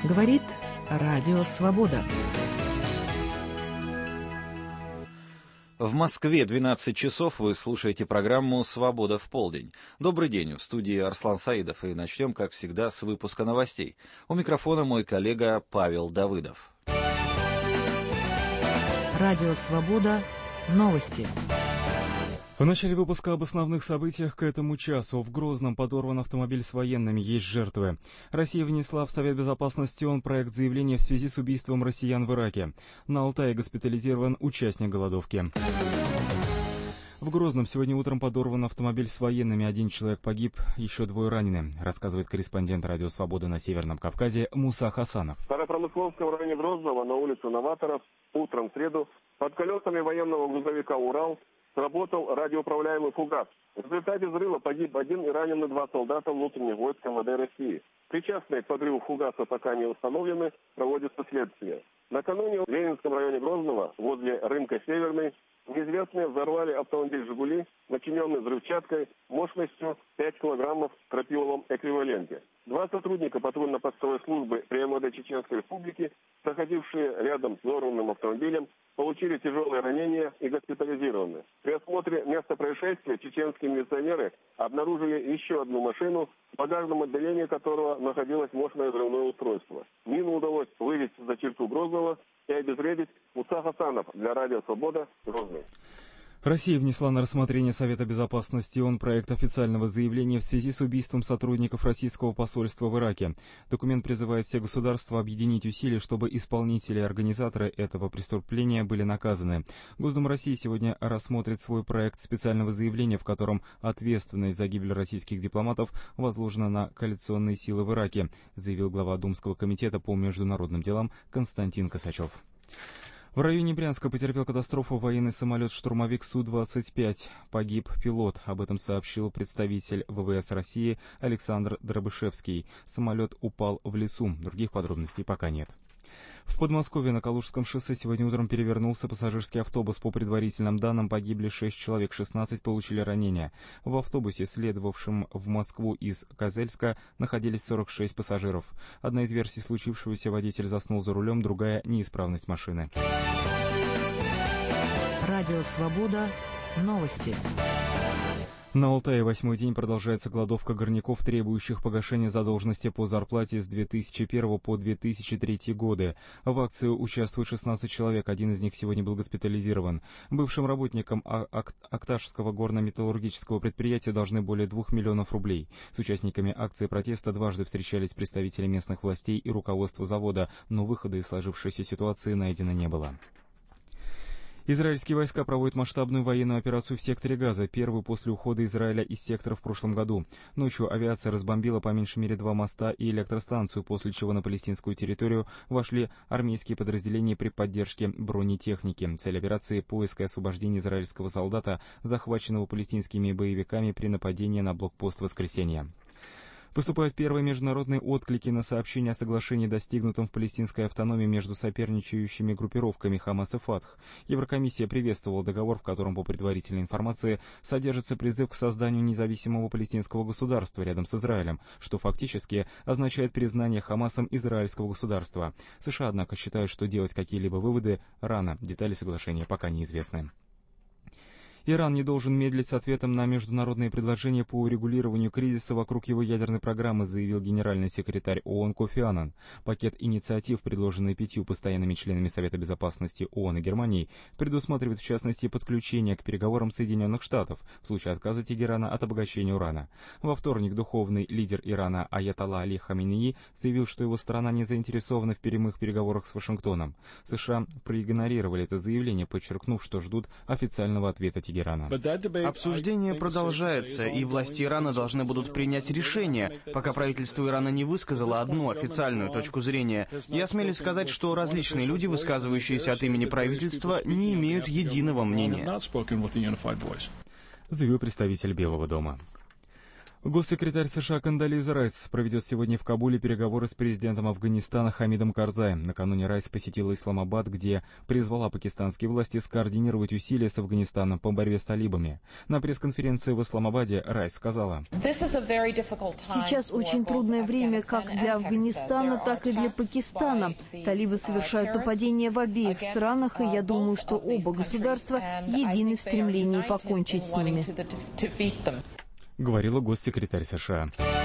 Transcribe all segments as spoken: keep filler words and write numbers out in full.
Говорит Радио Свобода. В Москве двенадцать часов, вы слушаете программу «Свобода в полдень». Добрый день, в студии Арслан Саидов, и начнем, как всегда, с выпуска новостей. У микрофона мой коллега Павел Давыдов. Радио Свобода. Новости. В начале выпуска об основных событиях к этому часу. В Грозном подорван автомобиль с военными, есть жертвы. Россия внесла в Совет Безопасности ООН проект заявления в связи с убийством россиян в Ираке. На Алтае госпитализирован участник голодовки. В Грозном сегодня утром подорван автомобиль с военными. Один человек погиб, еще двое ранены, рассказывает корреспондент Радио Свобода на Северном Кавказе Муса Хасанов. В Старопромысловском районе Грозного на улице Новаторов утром в среду под колесами военного грузовика «Урал» сработал радиоуправляемый фугас. В результате взрыва погиб один и ранены два солдата внутренних войск эм вэ дэ России. Причастные к подрыву фугаса пока не установлены, проводится следствие. Накануне в Ленинском районе Грозного, возле рынка Северный, неизвестные взорвали автомобиль «Жигули», начиненный взрывчаткой мощностью пять килограммов в тропиловом эквиваленте. Два сотрудника патрульно-постовой службы при эм вэ дэ Чеченской Республики, находившие рядом с взорванным автомобилем, получили тяжелые ранения и госпитализированы. При осмотре места происшествия чеченские милиционеры обнаружили еще одну машину, в багажном отделении которого находилось мощное взрывное устройство. Мину удалось вывести за черту Грозного и обезвредить. Муса Хасанов для Радио Свобода, Грозный. Россия внесла на рассмотрение Совета Безопасности ООН проект официального заявления в связи с убийством сотрудников российского посольства в Ираке. Документ призывает все государства объединить усилия, чтобы исполнители и организаторы этого преступления были наказаны. Госдума России сегодня рассмотрит свой проект специального заявления, в котором ответственность за гибель российских дипломатов возложена на коалиционные силы в Ираке, заявил глава Думского комитета по международным делам Константин Косачев. В районе Брянска потерпел катастрофу военный самолет-штурмовик Су двадцать пять. Погиб пилот. Об этом сообщил представитель вэ вэ эс России Александр Дробышевский. Самолет упал в лесу. Других подробностей пока нет. В Подмосковье на Калужском шоссе сегодня утром перевернулся пассажирский автобус. По предварительным данным, погибли шесть человек, шестнадцать получили ранения. В автобусе, следовавшем в Москву из Козельска, находились сорок шесть пассажиров. Одна из версий случившегося — водитель заснул за рулем, другая — неисправность машины. Радио Свобода. Новости. На Алтае восьмой день продолжается голодовка горняков, требующих погашения задолженности по зарплате с две тысячи первого по две тысячи третий годы. В акции участвует шестнадцать человек, один из них сегодня был госпитализирован. Бывшим работникам Акташского горно-металлургического предприятия должны более двух миллионов рублей. С участниками акции протеста дважды встречались представители местных властей и руководства завода, но выхода из сложившейся ситуации найдено не было. Израильские войска проводят масштабную военную операцию в секторе Газа, первую после ухода Израиля из сектора в прошлом году. Ночью авиация разбомбила по меньшей мере два моста и электростанцию, после чего на палестинскую территорию вошли армейские подразделения при поддержке бронетехники. Цель операции — поиск и освобождение израильского солдата, захваченного палестинскими боевиками при нападении на блокпост «Воскресенье». Поступают первые международные отклики на сообщение о соглашении, достигнутом в палестинской автономии между соперничающими группировками Хамас и Фатх. Еврокомиссия приветствовала договор, в котором, по предварительной информации, содержится призыв к созданию независимого палестинского государства рядом с Израилем, что фактически означает признание Хамасом израильского государства. США, однако, считают, что делать какие-либо выводы рано, детали соглашения пока неизвестны. Иран не должен медлить с ответом на международные предложения по урегулированию кризиса вокруг его ядерной программы, заявил генеральный секретарь ООН Кофи Аннан. Пакет инициатив, предложенный пятью постоянными членами Совета Безопасности ООН и Германией, предусматривает в частности подключение к переговорам Соединенных Штатов в случае отказа Тегерана от обогащения урана. Во вторник духовный лидер Ирана Аятолла Али Хаминеи заявил, что его страна не заинтересована в прямых переговорах с Вашингтоном. США проигнорировали это заявление, подчеркнув, что ждут официального ответа Тегерана. Обсуждение продолжается, и власти Ирана должны будут принять решение, пока правительство Ирана не высказало одну официальную точку зрения. Я осмелюсь сказать, что различные люди, высказывающиеся от имени правительства, не имеют единого мнения, заявил представитель Белого дома. Госсекретарь США Кондолиза Райс проведет сегодня в Кабуле переговоры с президентом Афганистана Хамидом Карзаем. Накануне Райс посетила Исламабад, где призвала пакистанские власти скоординировать усилия с Афганистаном по борьбе с талибами. На пресс-конференции в Исламабаде Райс сказала: «Сейчас очень трудное время как для Афганистана, так и для Пакистана. Талибы совершают нападения в обеих странах, и я думаю, что оба государства едины в стремлении покончить с ними», говорила госсекретарь США.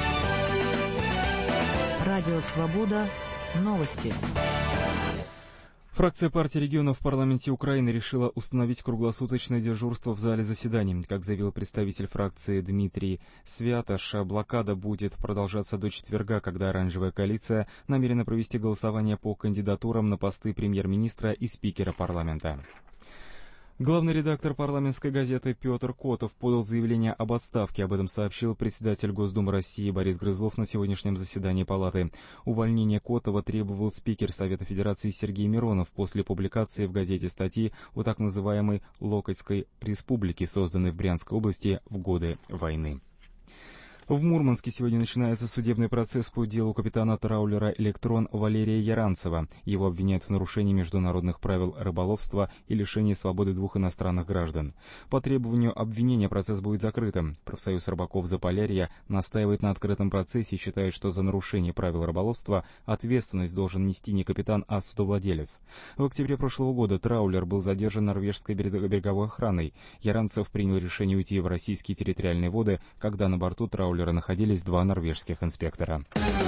Радио «Свобода». Новости. Фракция партии регионов в парламенте Украины решила установить круглосуточное дежурство в зале заседаний. Как заявил представитель фракции Дмитрий Святош, блокада будет продолжаться до четверга, когда оранжевая коалиция намерена провести голосование по кандидатурам на посты премьер-министра и спикера парламента. Главный редактор парламентской газеты Петр Котов подал заявление об отставке. Об этом сообщил председатель Госдумы России Борис Грызлов на сегодняшнем заседании Палаты. Увольнение Котова требовал спикер Совета Федерации Сергей Миронов после публикации в газете статьи о так называемой Локотской республике, созданной в Брянской области в годы войны. В Мурманске сегодня начинается судебный процесс по делу капитана траулера «Электрон» Валерия Яранцева. Его обвиняют в нарушении международных правил рыболовства и лишении свободы двух иностранных граждан. По требованию обвинения процесс будет закрытым. Профсоюз рыбаков «Заполярья» настаивает на открытом процессе и считает, что за нарушение правил рыболовства ответственность должен нести не капитан, а судовладелец. В октябре прошлого года траулер был задержан норвежской береговой охраной. Яранцев принял решение уйти в российские территориальные воды, когда на борту траулера находились два норвежских инспектора.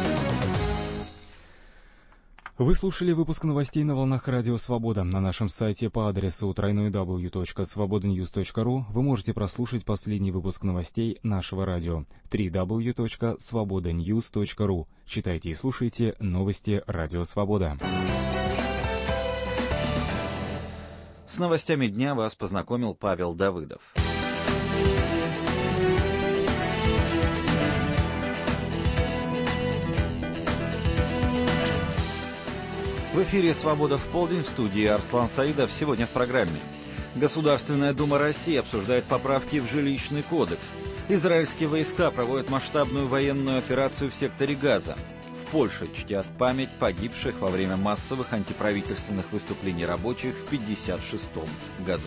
Вы слушали выпуск новостей на волнах Радио Свобода. На нашем сайте по адресу дабл ю дабл ю дабл ю точка свобода ньюс точка ру вы можете прослушать последний выпуск новостей нашего радио. дабл ю дабл ю дабл ю точка свобода ньюс точка ру. Читайте и слушайте новости Радио Свобода. С новостями дня вас познакомил Павел Давыдов. В эфире «Свобода в полдень», в студии Арслан Саидов. Сегодня в программе. Государственная Дума России обсуждает поправки в жилищный кодекс. Израильские войска проводят масштабную военную операцию в секторе Газа. В Польше чтят память погибших во время массовых антиправительственных выступлений рабочих в тысяча девятьсот пятьдесят шестом году.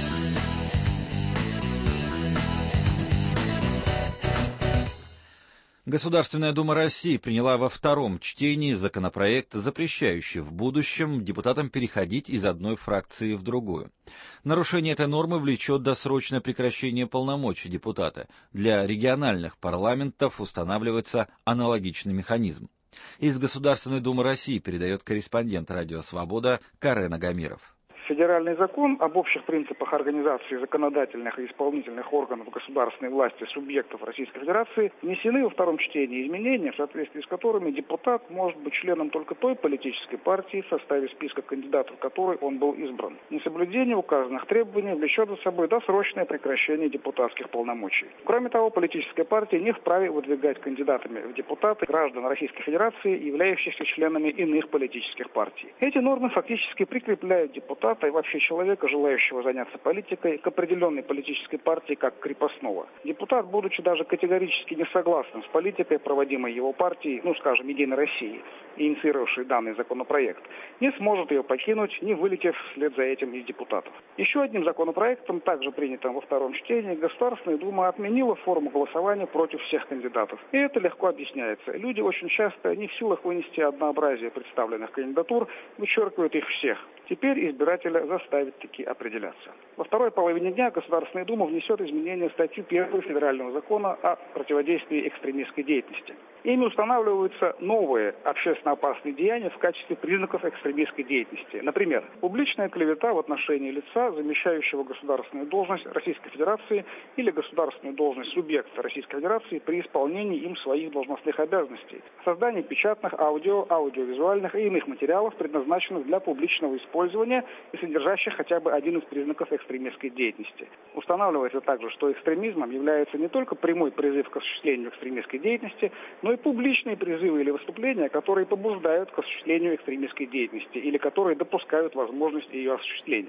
Государственная Дума России приняла во втором чтении законопроект, запрещающий в будущем депутатам переходить из одной фракции в другую. Нарушение этой нормы влечет досрочное прекращение полномочий депутата. Для региональных парламентов устанавливается аналогичный механизм. Из Государственной Думы России передает корреспондент «Радио Свобода» Карен Агамиров. Федеральный закон об общих принципах организации законодательных и исполнительных органов государственной власти субъектов Российской Федерации внесены во втором чтении изменения, в соответствии с которыми депутат может быть членом только той политической партии, в составе списка кандидатов которой он был избран. Несоблюдение указанных требований влечет за собой досрочное прекращение депутатских полномочий. Кроме того, политическая партия не вправе выдвигать кандидатами в депутаты граждан Российской Федерации, являющихся членами иных политических партий. Эти нормы фактически прикрепляют депутата и вообще человека, желающего заняться политикой, к определенной политической партии как крепостного. Депутат, будучи даже категорически не согласным с политикой, проводимой его партией, ну, скажем, Единой России, инициировавшей данный законопроект, не сможет ее покинуть, не вылетев вслед за этим из депутатов. Еще одним законопроектом, также принятым во втором чтении, Государственная Дума отменила форму голосования против всех кандидатов. И это легко объясняется. Люди очень часто не в силах вынести однообразие представленных кандидатур, вычеркивают их всех. Теперь избирателя заставят таки определяться. Во второй половине дня Государственная Дума внесет изменения в статью первую Федерального закона о противодействии экстремистской деятельности. Ими устанавливаются новые общественно опасные деяния в качестве признаков экстремистской деятельности. Например, публичная клевета в отношении лица, замещающего государственную должность Российской Федерации или государственную должность субъекта Российской Федерации при исполнении им своих должностных обязанностей. Создание печатных, аудио, аудиовизуальных и иных материалов, предназначенных для публичного использования и содержащих хотя бы один из признаков экстремистской деятельности. Устанавливается также, что экстремизмом является не только прямой призыв к осуществлению экстремистской деятельности, но и публичные призывы или выступления, которые побуждают к осуществлению экстремистской деятельности или которые допускают возможность ее осуществления.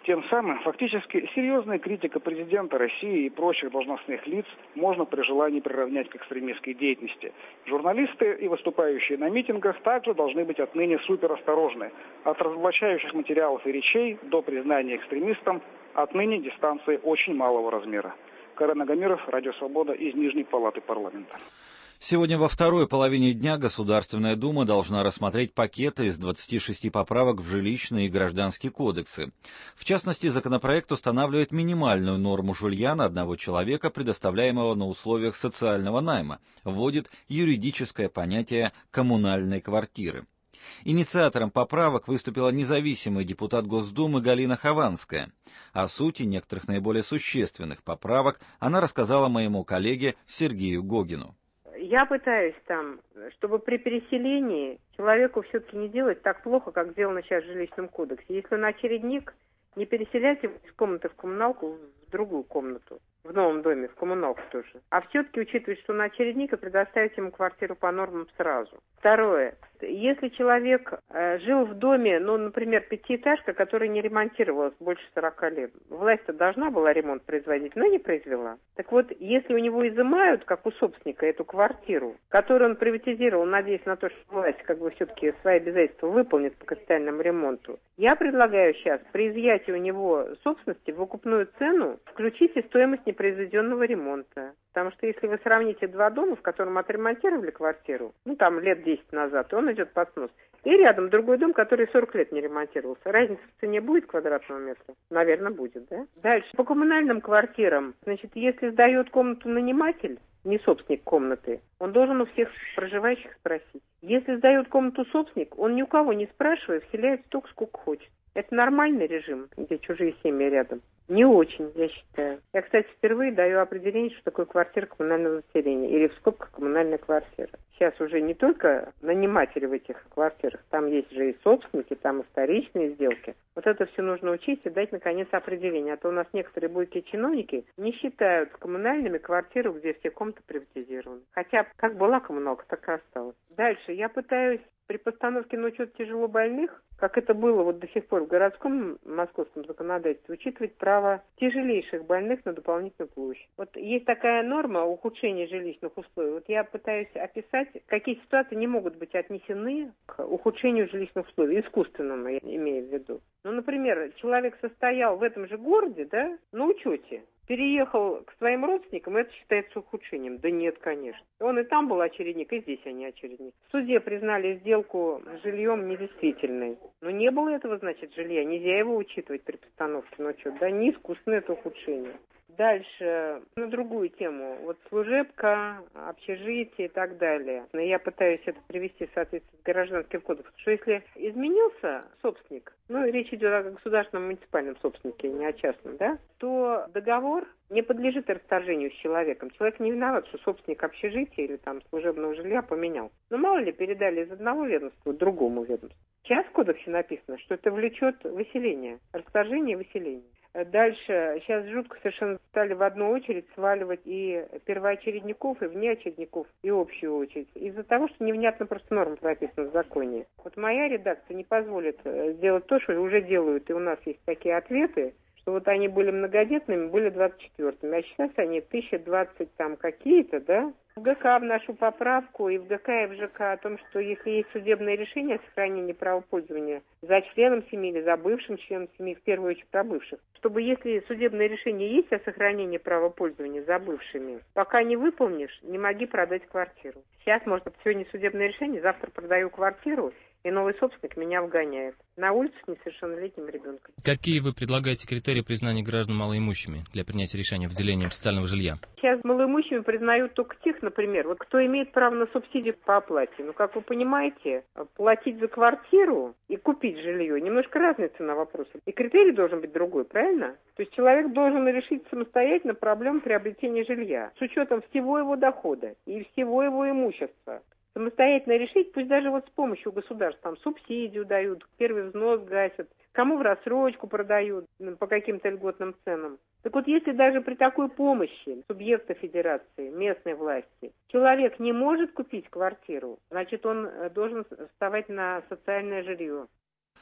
Тем самым, фактически, серьезная критика президента России и прочих должностных лиц можно при желании приравнять к экстремистской деятельности. Журналисты и выступающие на митингах также должны быть отныне суперосторожны. От разоблачающих материалов и речей до признания экстремистом отныне дистанции очень малого размера. Карен Агамиров, Радио Свобода, из Нижней Палаты парламента. Сегодня во второй половине дня Государственная Дума должна рассмотреть пакеты из двадцати шести поправок в жилищные и гражданские кодексы. В частности, законопроект устанавливает минимальную норму жилья на одного человека, предоставляемого на условиях социального найма, вводит юридическое понятие коммунальной квартиры. Инициатором поправок выступила независимый депутат Госдумы Галина Хованская. О сути некоторых наиболее существенных поправок она рассказала моему коллеге Сергею Гогину. Я пытаюсь там, чтобы при переселении человеку все-таки не делать так плохо, как сделано сейчас в жилищном кодексе. Если он очередник, не переселять его из комнаты в коммуналку в другую комнату, в новом доме, в коммуналку тоже. А все-таки учитывать, что он очередник, и предоставить ему квартиру по нормам сразу. Второе. Если человек э, жил в доме, ну, например, пятиэтажка, которая не ремонтировалась больше сорока лет, власть-то должна была ремонт производить, но не произвела. Так вот, если у него изымают, как у собственника, эту квартиру, которую он приватизировал, надеясь на то, что власть как бы все-таки свои обязательства выполнит по капитальному ремонту, я предлагаю сейчас при изъятии у него собственности в выкупную цену включить и стоимость непроизведенного ремонта. Потому что если вы сравните два дома, в котором отремонтировали квартиру, ну там лет десять назад, он идет под снос, и рядом другой дом, который сорок лет не ремонтировался. Разница в цене будет квадратного метра? Наверное, будет, да? Дальше. По коммунальным квартирам, значит, если сдает комнату наниматель, не собственник комнаты, он должен у всех проживающих спросить. Если сдает комнату собственник, он ни у кого не спрашивая, вселяет столько, сколько хочет. Это нормальный режим, где чужие семьи рядом? Не очень, я считаю. Я, кстати, впервые даю определение, что такое квартира коммунального заселения, или в скобках коммунальная квартира. Сейчас уже не только наниматели в этих квартирах, там есть же и собственники, там и вторичные сделки. Вот это все нужно учесть и дать, наконец, определение. А то у нас некоторые бойкие чиновники не считают коммунальными квартиру, где все комнаты приватизированы. Хотя как была коммуналка, так и осталась. Дальше я пытаюсь при постановке на учет тяжелобольных, как это было вот до сих пор в городском московском законодательстве, учитывать право тяжелейших больных на дополнительную площадь. Вот есть такая норма ухудшения жилищных условий. Вот я пытаюсь описать, какие ситуации не могут быть отнесены к ухудшению жилищных условий, искусственному, я имею в виду. Ну, например, человек состоял в этом же городе, да, на учете, переехал к своим родственникам, это считается ухудшением. Да нет, конечно. Он и там был очередник, и здесь они очередник. В суде признали сделку с жильем недействительной. Но не было этого, значит, жилья. Нельзя его учитывать при постановке на учет. Да, не искусственное это ухудшение. Дальше, на другую тему. Вот служебка, общежитие и так далее. Но я пытаюсь это привести в соответствии с Гражданским кодексом. Что если изменился собственник, ну, речь идет о государственном муниципальном собственнике, не о частном, да, то договор не подлежит расторжению с человеком. Человек не виноват, что собственник общежития или там служебного жилья поменял. Но мало ли передали из одного ведомства к другому ведомству. Сейчас в кодексе написано, что это влечет выселение, расторжение и выселение. Дальше, сейчас жутко совершенно стали в одну очередь сваливать и первоочередников, и внеочередников, и общую очередь. Из-за того, что невнятно просто норма прописана в законе. Вот моя редакция не позволит сделать то, что уже делают, и у нас есть такие ответы, что вот они были многодетными, были двадцать четвёртыми, а сейчас они тысяча двадцать там какие-то, да? В ГК вношу поправку, и в ГК, и в ЖК о том, что если есть судебное решение о сохранении права пользования за членом семьи или за бывшим членом семьи, в первую очередь про бывших, чтобы если судебное решение есть о сохранении права пользования за бывшими, пока не выполнишь, не моги продать квартиру. Сейчас, может быть, сегодня судебное решение, завтра продаю квартиру, и новый собственник меня вгоняет на улицу с несовершеннолетним ребенком. Какие вы предлагаете критерии признания граждан малоимущими для принятия решения о выделении социального жилья? Сейчас малоимущими признают только тех, например, вот кто имеет право на субсидию по оплате. Ну, как вы понимаете, платить за квартиру и купить жилье немножко разная цена вопроса. И критерий должен быть другой, правильно? То есть человек должен решить самостоятельно проблему приобретения жилья с учетом всего его дохода и всего его имущества. Самостоятельно решить, пусть даже вот с помощью государства, там субсидию дают, первый взнос гасят, кому в рассрочку продают по каким-то льготным ценам. Так вот, если даже при такой помощи субъекта федерации, местной власти, человек не может купить квартиру, значит, он должен вставать на социальное жилье.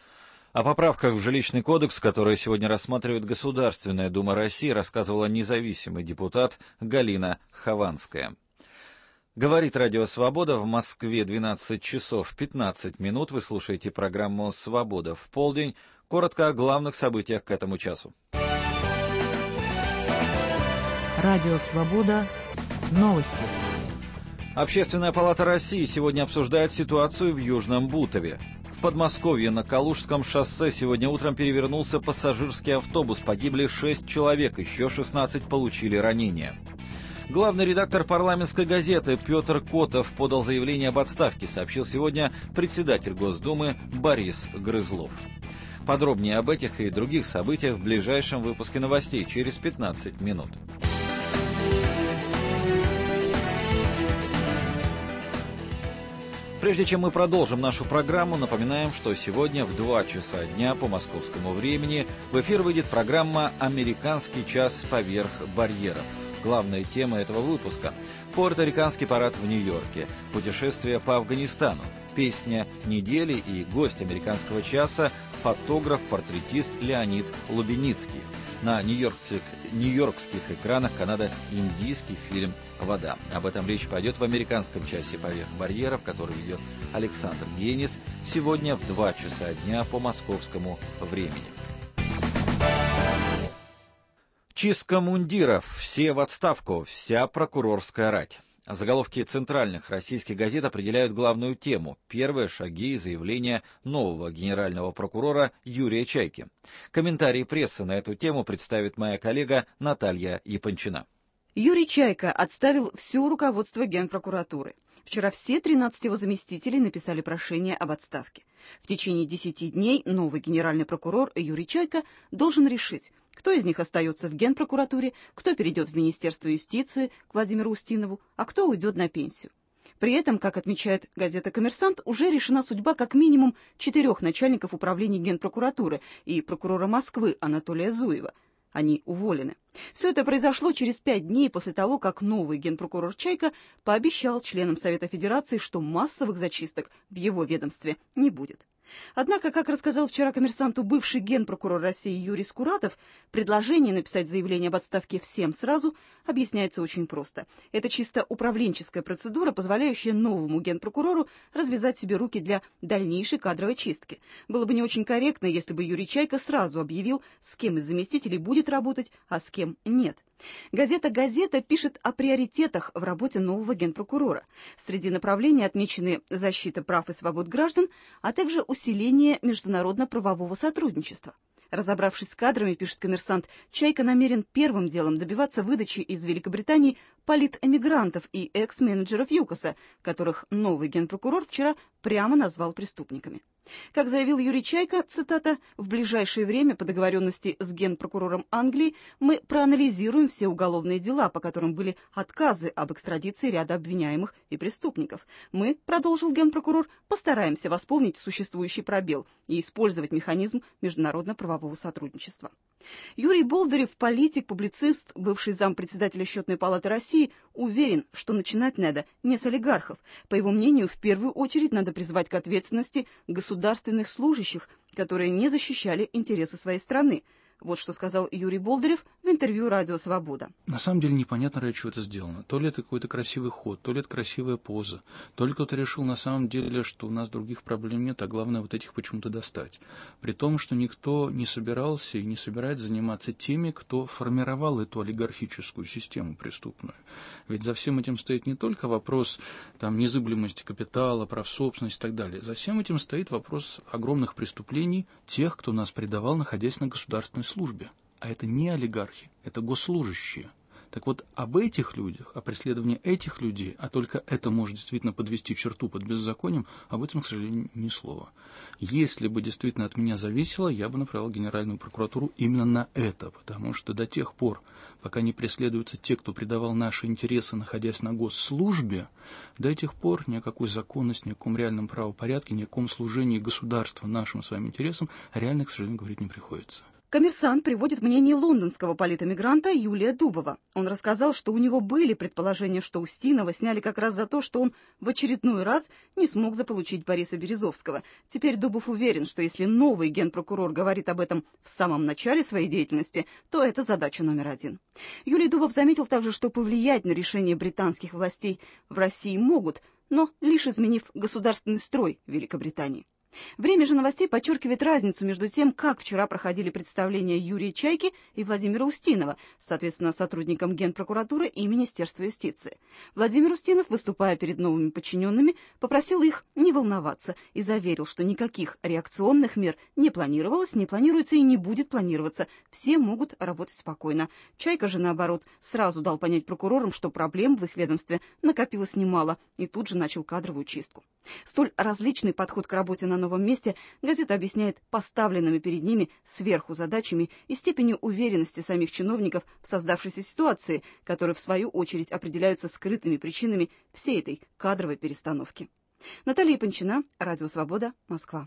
О поправках в жилищный кодекс, которые сегодня рассматривает Государственная Дума России, рассказывала независимый депутат Галина Хованская. Говорит Радио Свобода, в Москве двенадцать часов пятнадцать минут. Вы слушаете программу «Свобода в полдень». Коротко о главных событиях к этому часу. Радио Свобода. Новости. Общественная палата России сегодня обсуждает ситуацию в Южном Бутове. В Подмосковье на Калужском шоссе сегодня утром перевернулся пассажирский автобус. Погибли шесть человек, еще шестнадцать получили ранения. Главный редактор парламентской газеты Петр Котов подал заявление об отставке, сообщил сегодня председатель Госдумы Борис Грызлов. Подробнее об этих и других событиях в ближайшем выпуске новостей через пятнадцать минут. Прежде чем мы продолжим нашу программу, напоминаем, что сегодня в два часа дня по московскому времени в эфир выйдет программа «Американский час поверх барьеров». Главная тема этого выпуска – Пуэрториканский парад в Нью-Йорке, путешествие по Афганистану, песня недели и гость «Американского часа» – фотограф-портретист Леонид Лубеницкий. На нью-йоркских, нью-йоркских экранах канадо-индийский фильм «Вода». Об этом речь пойдет в «Американском часе поверх барьеров», который ведет Александр Генис, сегодня в два часа дня по московскому времени. Чистка мундиров, все в отставку, вся прокурорская рать. Заголовки центральных российских газет определяют главную тему – первые шаги и заявления нового генерального прокурора Юрия Чайки. Комментарии прессы на эту тему представит моя коллега Наталья Япончина. Юрий Чайка отставил все руководство Генпрокуратуры. Вчера все тринадцать его заместителей написали прошение об отставке. В течение десяти дней новый генеральный прокурор Юрий Чайка должен решить, кто из них остается в Генпрокуратуре, кто перейдет в Министерство юстиции к Владимиру Устинову, а кто уйдет на пенсию. При этом, как отмечает газета «Коммерсант», уже решена судьба как минимум четырех начальников управления Генпрокуратуры и прокурора Москвы Анатолия Зуева. Они уволены. Все это произошло через пять дней после того, как новый генпрокурор Чайка пообещал членам Совета Федерации, что массовых зачисток в его ведомстве не будет. Однако, как рассказал вчера «Коммерсанту» бывший генпрокурор России Юрий Скуратов, предложение написать заявление об отставке всем сразу объясняется очень просто. Это чисто управленческая процедура, позволяющая новому генпрокурору развязать себе руки для дальнейшей кадровой чистки. Было бы не очень корректно, если бы Юрий Чайка сразу объявил, с кем из заместителей будет работать, а с кем нет. Газета «Газета» пишет о приоритетах в работе нового генпрокурора. Среди направлений отмечены защита прав и свобод граждан, а также усиление международно-правового сотрудничества. Разобравшись с кадрами, пишет «Коммерсант», Чайка намерен первым делом добиваться выдачи из Великобритании политэмигрантов и экс-менеджеров ЮКОСа, которых новый генпрокурор вчера прямо назвал преступниками. Как заявил Юрий Чайка, цитата, «в ближайшее время по договоренности с генпрокурором Англии мы проанализируем все уголовные дела, по которым были отказы об экстрадиции ряда обвиняемых и преступников. Мы, продолжил генпрокурор, постараемся восполнить существующий пробел и использовать механизм международно-правового сотрудничества». Юрий Болдырев, политик, публицист, бывший зампредседателя Счетной палаты России, уверен, что начинать надо не с олигархов. По его мнению, в первую очередь надо призвать к ответственности государственных служащих, которые не защищали интересы своей страны. Вот что сказал Юрий Болдырев в интервью «Радио Свобода». На самом деле непонятно, ради чего это сделано. То ли это какой-то красивый ход, то ли это красивая поза, то ли кто-то решил на самом деле, что у нас других проблем нет, а главное вот этих почему-то достать. При том, что никто не собирался и не собирается заниматься теми, кто формировал эту олигархическую систему преступную. Ведь за всем этим стоит не только вопрос там, незыблемости капитала, прав собственности и так далее. За всем этим стоит вопрос огромных преступлений тех, кто нас предавал, находясь на государственной службе. А это не олигархи, это госслужащие. Так вот, об этих людях, о преследовании этих людей, а только это может действительно подвести черту под беззаконием, об этом, к сожалению, ни слова. Если бы действительно от меня зависело, я бы направил Генеральную прокуратуру именно на это, потому что до тех пор, пока не преследуются те, кто предавал наши интересы, находясь на госслужбе, до этих пор ни о какой законности, ни о каком реальном правопорядке, ни о каком служении государства нашим своим интересам реально, к сожалению, говорить не приходится. «Коммерсант» приводит мнение лондонского политэмигранта Юлия Дубова. Он рассказал, что у него были предположения, что Устинова сняли как раз за то, что он в очередной раз не смог заполучить Бориса Березовского. Теперь Дубов уверен, что если новый генпрокурор говорит об этом в самом начале своей деятельности, то это задача номер один. Юлий Дубов заметил также, что повлиять на решение британских властей в России могут, но лишь изменив государственный строй Великобритании. Время же новостей подчеркивает разницу между тем, как вчера проходили представления Юрия Чайки и Владимира Устинова, соответственно, сотрудникам Генпрокуратуры и Министерства юстиции. Владимир Устинов, выступая перед новыми подчиненными, попросил их не волноваться и заверил, что никаких реакционных мер не планировалось, не планируется и не будет планироваться. Все могут работать спокойно. Чайка же, наоборот, сразу дал понять прокурорам, что проблем в их ведомстве накопилось немало, и тут же начал кадровую чистку. Столь различный подход к работе на новом месте газета объясняет поставленными перед ними сверху задачами и степенью уверенности самих чиновников в создавшейся ситуации, которые в свою очередь определяются скрытыми причинами всей этой кадровой перестановки. Наталья Панчина, Радио Свобода, Москва.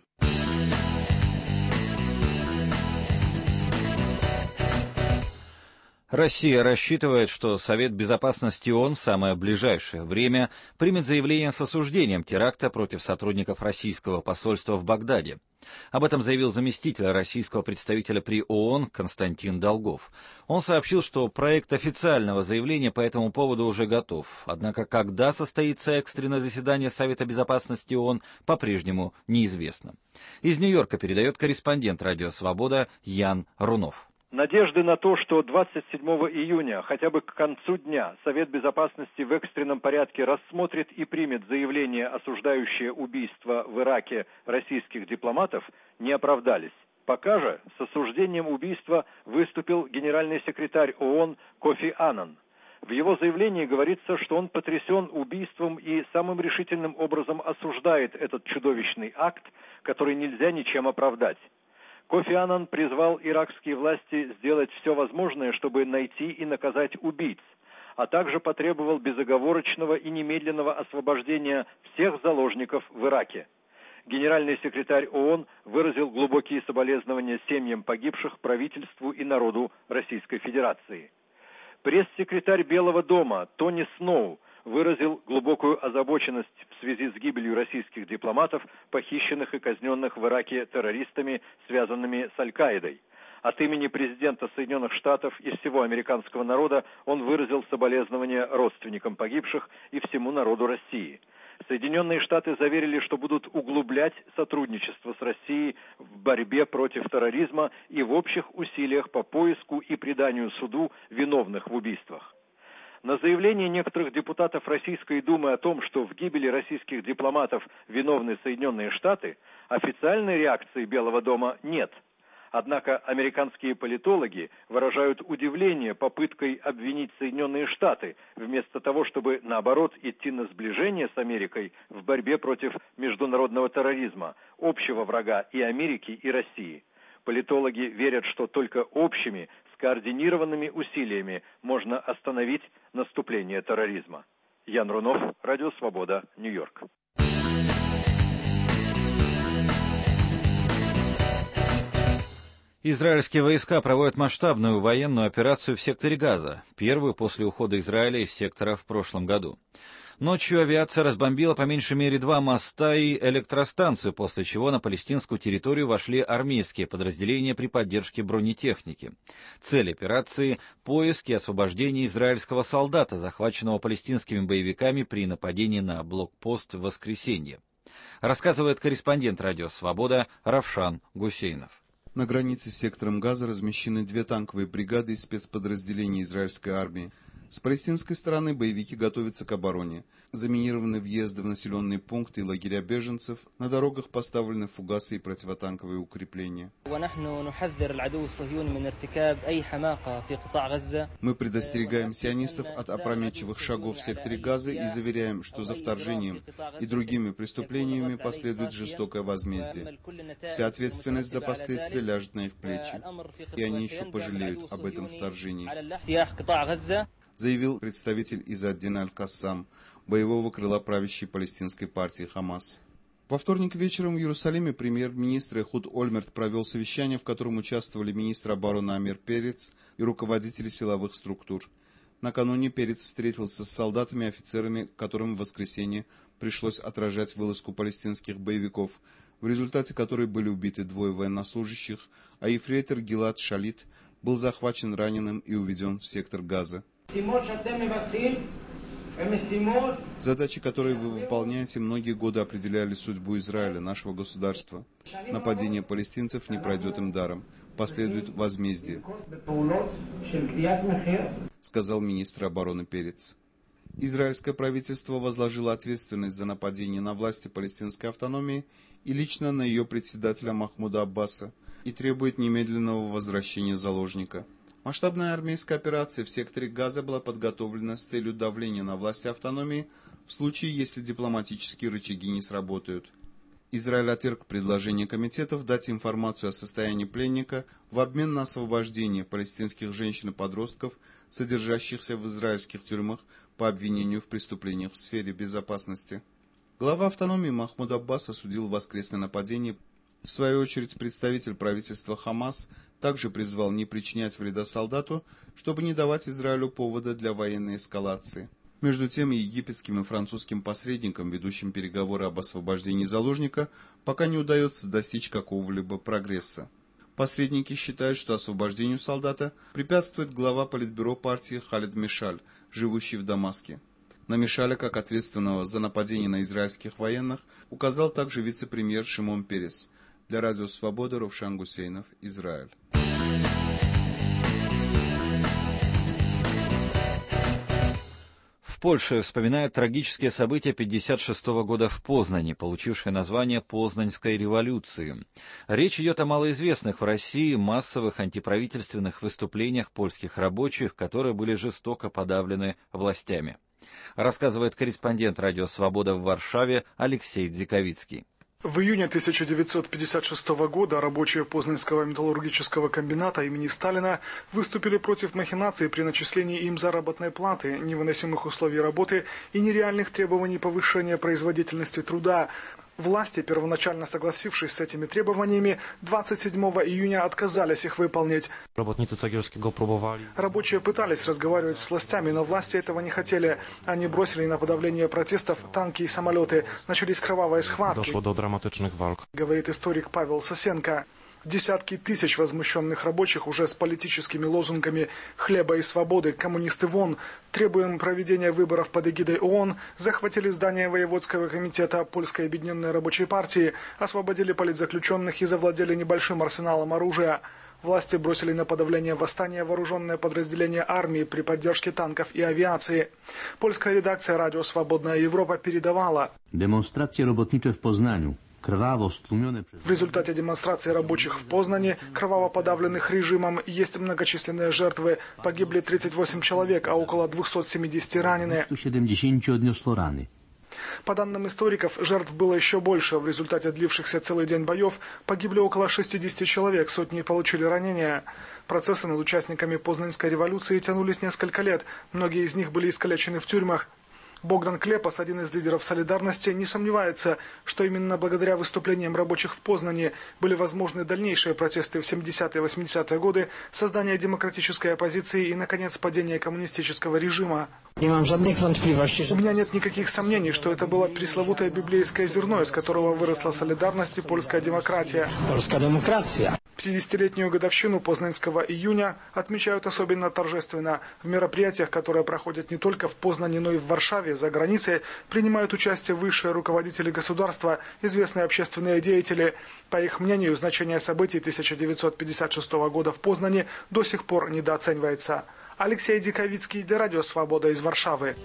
Россия рассчитывает, что Совет Безопасности ООН в самое ближайшее время примет заявление с осуждением теракта против сотрудников российского посольства в Багдаде. Об этом заявил заместитель российского представителя при ООН Константин Долгов. Он сообщил, что проект официального заявления по этому поводу уже готов. Однако, когда состоится экстренное заседание Совета Безопасности ООН, по-прежнему неизвестно. Из Нью-Йорка передает корреспондент Радио Свобода Ян Рунов. Надежды на то, что двадцать седьмого июня, хотя бы к концу дня, Совет Безопасности в экстренном порядке рассмотрит и примет заявление, осуждающее убийство в Ираке российских дипломатов, не оправдались. Пока же с осуждением убийства выступил генеральный секретарь ООН Кофи Аннан. В его заявлении говорится, что он потрясен убийством и самым решительным образом осуждает этот чудовищный акт, который нельзя ничем оправдать. Кофи Аннан призвал иракские власти сделать все возможное, чтобы найти и наказать убийц, а также потребовал безоговорочного и немедленного освобождения всех заложников в Ираке. Генеральный секретарь ООН выразил глубокие соболезнования семьям погибших, правительству и народу Российской Федерации. Пресс-секретарь Белого дома Тони Сноу выразил глубокую озабоченность в связи с гибелью российских дипломатов, похищенных и казненных в Ираке террористами, связанными с Аль-Каидой. От имени президента Соединенных Штатов и всего американского народа он выразил соболезнования родственникам погибших и всему народу России. Соединенные Штаты заверили, что будут углублять сотрудничество с Россией в борьбе против терроризма и в общих усилиях по поиску и преданию суду виновных в убийствах. На заявление некоторых депутатов Российской Думы о том, что в гибели российских дипломатов виновны Соединенные Штаты, официальной реакции Белого дома нет. Однако американские политологи выражают удивление попыткой обвинить Соединенные Штаты, вместо того, чтобы, наоборот, идти на сближение с Америкой в борьбе против международного терроризма, общего врага и Америки, и России. Политологи верят, что только общими, скоординированными усилиями можно остановить наступление терроризма. Ян Рунов, Радио Свобода, Нью-Йорк. Израильские войска проводят масштабную военную операцию в секторе Газа, первую после ухода Израиля из сектора в прошлом году. Ночью авиация разбомбила по меньшей мере два моста и электростанцию, после чего на палестинскую территорию вошли армейские подразделения при поддержке бронетехники. Цель операции – поиск и освобождение израильского солдата, захваченного палестинскими боевиками при нападении на блокпост в воскресенье. Рассказывает корреспондент Радио Свобода Равшан Гусейнов. На границе с сектором Газа размещены две танковые бригады из спецподразделений израильской армии. С палестинской стороны боевики готовятся к обороне. Заминированы въезды в населенные пункты и лагеря беженцев, на дорогах поставлены фугасы и противотанковые укрепления. Мы предостерегаем сионистов от опрометчивых шагов в секторе Газа и заверяем, что за вторжением и другими преступлениями последует жестокое возмездие. Вся ответственность за последствия ляжет на их плечи, и они еще пожалеют об этом вторжении, заявил представитель Изз ад-Дин аль-Кассам, боевого крыла правящей палестинской партии «Хамас». Во вторник вечером в Иерусалиме премьер-министр Эхуд Ольмерт провел совещание, в котором участвовали министр обороны Амир Перец и руководители силовых структур. Накануне Перец встретился с солдатами и офицерами, которым в воскресенье пришлось отражать вылазку палестинских боевиков, в результате которой были убиты двое военнослужащих, а ефрейтор Гилад Шалит был захвачен раненым и уведен в сектор Газа. Задачи, которые вы выполняете, многие годы определяли судьбу Израиля, нашего государства. Нападение палестинцев не пройдет им даром. Последует возмездие, сказал министр обороны Перец. Израильское правительство возложило ответственность за нападение на власти палестинской автономии и лично на ее председателя Махмуда Аббаса и требует немедленного возвращения заложника. Масштабная армейская операция в секторе Газа была подготовлена с целью давления на власти автономии в случае, если дипломатические рычаги не сработают. Израиль отверг предложение комитетов дать информацию о состоянии пленника в обмен на освобождение палестинских женщин и подростков, содержащихся в израильских тюрьмах по обвинению в преступлениях в сфере безопасности. Глава автономии Махмуд Аббас осудил воскресное нападение. В свою очередь, представитель правительства Хамас также призвал не причинять вреда солдату, чтобы не давать Израилю повода для военной эскалации. Между тем, египетским и французским посредникам, ведущим переговоры об освобождении заложника, пока не удается достичь какого-либо прогресса. Посредники считают, что освобождению солдата препятствует глава политбюро партии Халид Мешаль, живущий в Дамаске. На Мешаля, как ответственного за нападение на израильских военных, указал также вице-премьер Шимон Перес. Для Радио Свобода Ровшан Гусейнов, Израиль. В Польше вспоминают трагические события пятьдесят шестого года в Познани, получившие название Познаньской революции. Речь идет о малоизвестных в России массовых антиправительственных выступлениях польских рабочих, которые были жестоко подавлены властями. Рассказывает корреспондент Радио Свобода в Варшаве Алексей Дзиковицкий. В июне тысяча девятьсот пятьдесят шестого года рабочие Познанского металлургического комбината имени Сталина выступили против махинаций при начислении им заработной платы, невыносимых условий работы и нереальных требований повышения производительности труда. Власти, первоначально согласившись с этими требованиями, двадцать седьмого июня отказались их выполнить. Рабочие пытались разговаривать с властями, но власти этого не хотели. Они бросили на подавление протестов танки и самолеты. Начались кровавые схватки, говорит историк Павел Сосенко. Десятки тысяч возмущенных рабочих уже с политическими лозунгами «Хлеба и свободы», «Коммунисты вон», «Требуем проведения выборов под эгидой ООН», захватили здание воеводского комитета Польской объединенной рабочей партии, освободили политзаключенных и завладели небольшим арсеналом оружия. Власти бросили на подавление восстания вооруженное подразделение армии при поддержке танков и авиации. Польская редакция «Радио Свободная Европа» передавала. Демонстрации работниче в Познанию. В результате демонстрации рабочих в Познани, кроваво подавленных режимом, есть многочисленные жертвы. Погибли тридцать восемь человек, а около двухсот семидесяти ранены. По данным историков, жертв было еще больше. В результате длившихся целый день боев погибли около шестидесяти человек, сотни получили ранения. Процессы над участниками Познанской революции тянулись несколько лет. Многие из них были искалечены в тюрьмах. Богдан Клепас, один из лидеров «Солидарности», не сомневается, что именно благодаря выступлениям рабочих в Познани были возможны дальнейшие протесты в семидесятые и восьмидесятые годы, создание демократической оппозиции и, наконец, падение коммунистического режима. У меня нет никаких сомнений, что это было пресловутое библейское зерно, из которого выросла солидарность и польская демократия. пятидесятилетнюю годовщину Познанского июня отмечают особенно торжественно. В мероприятиях, которые проходят не только в Познани, но и в Варшаве, за границей, принимают участие высшие руководители государства, известные общественные деятели. По их мнению, значение событий тысяча девятьсот пятьдесят шестого года в Познани до сих пор недооценивается. Алексей Диковицкий, для Радио Свобода из Варшавы.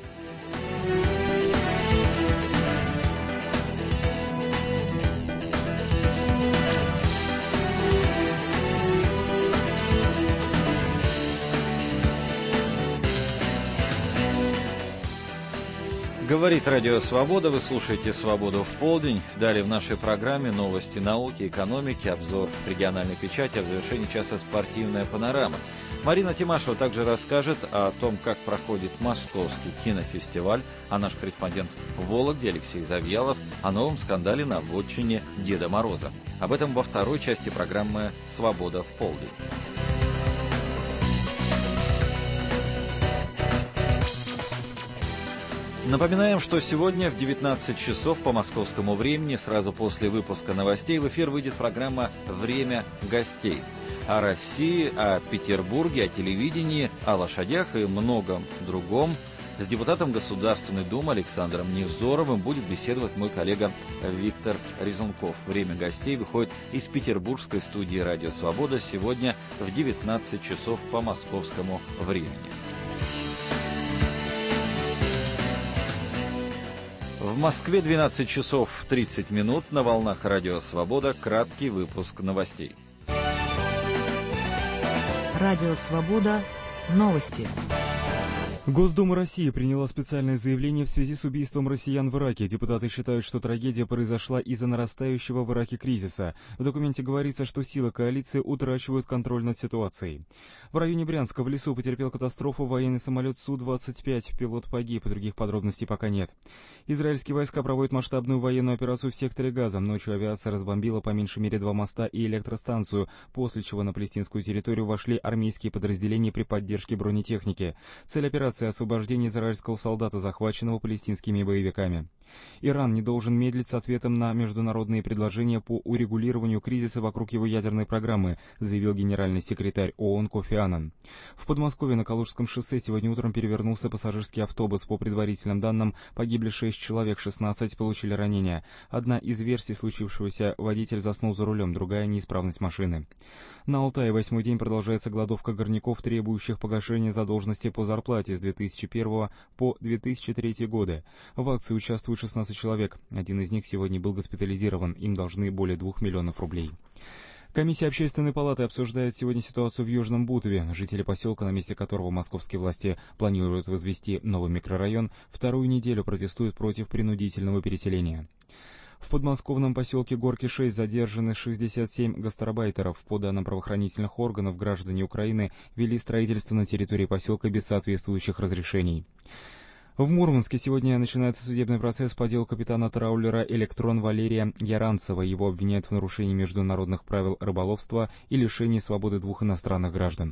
Говорит Радио Свобода, вы слушаете «Свободу в полдень». Далее в нашей программе новости науки, экономики, обзор региональной печати, а в завершении часа спортивная панорама. Марина Тимашева также расскажет о том, как проходит Московский кинофестиваль, а наш корреспондент в Вологде Алексей Завьялов о новом скандале на вотчине Деда Мороза. Об этом во второй части программы «Свобода в полдень». Напоминаем, что сегодня в девятнадцать часов по московскому времени, сразу после выпуска новостей, в эфир выйдет программа «Время гостей». О России, о Петербурге, о телевидении, о лошадях и многом другом с депутатом Государственной Думы Александром Невзоровым будет беседовать мой коллега Виктор Резунков. «Время гостей» выходит из петербургской студии «Радио Свобода» сегодня в девятнадцать часов по московскому времени. В Москве двенадцать часов тридцать минут, на волнах Радио Свобода краткий выпуск новостей. Радио Свобода. Новости. Госдума России приняла специальное заявление в связи с убийством россиян в Ираке. Депутаты считают, что трагедия произошла из-за нарастающего в Ираке кризиса. В документе говорится, что силы коалиции утрачивают контроль над ситуацией. В районе Брянска в лесу потерпел катастрофу военный самолет Су двадцать пять. Пилот погиб, других подробностей пока нет. Израильские войска проводят масштабную военную операцию в секторе Газа. Ночью авиация разбомбила по меньшей мере два моста и электростанцию, после чего на палестинскую территорию вошли армейские подразделения при поддержке бронетехники. Цель операции — освобождение израильского солдата, захваченного палестинскими боевиками. Иран не должен медлить с ответом на международные предложения по урегулированию кризиса вокруг его ядерной программы, заявил генеральный секретарь ООН Кофи Аннан. В Подмосковье на Калужском шоссе сегодня утром перевернулся пассажирский автобус. По предварительным данным, погибли шесть человек, шестнадцать получили ранения. Одна из версий случившегося — водитель заснул за рулем, другая — неисправность машины. На Алтае восьмой день продолжается голодовка горняков, требующих погашения задолженности по зарплате с две тысячи первого по две тысячи третий годы. В акции участвуют шестнадцать человек. Один из них сегодня был госпитализирован. Им должны более двух миллионов рублей. Комиссия Общественной палаты обсуждает сегодня ситуацию в Южном Бутове. Жители поселка, на месте которого московские власти планируют возвести новый микрорайон, вторую неделю протестуют против принудительного переселения. В подмосковном поселке Горки шесть задержаны шестьдесят семь гастарбайтеров. По данным правоохранительных органов, граждане Украины вели строительство на территории поселка без соответствующих разрешений. В Мурманске сегодня начинается судебный процесс по делу капитана траулера «Электрон» Валерия Яранцева. Его обвиняют в нарушении международных правил рыболовства и лишении свободы двух иностранных граждан.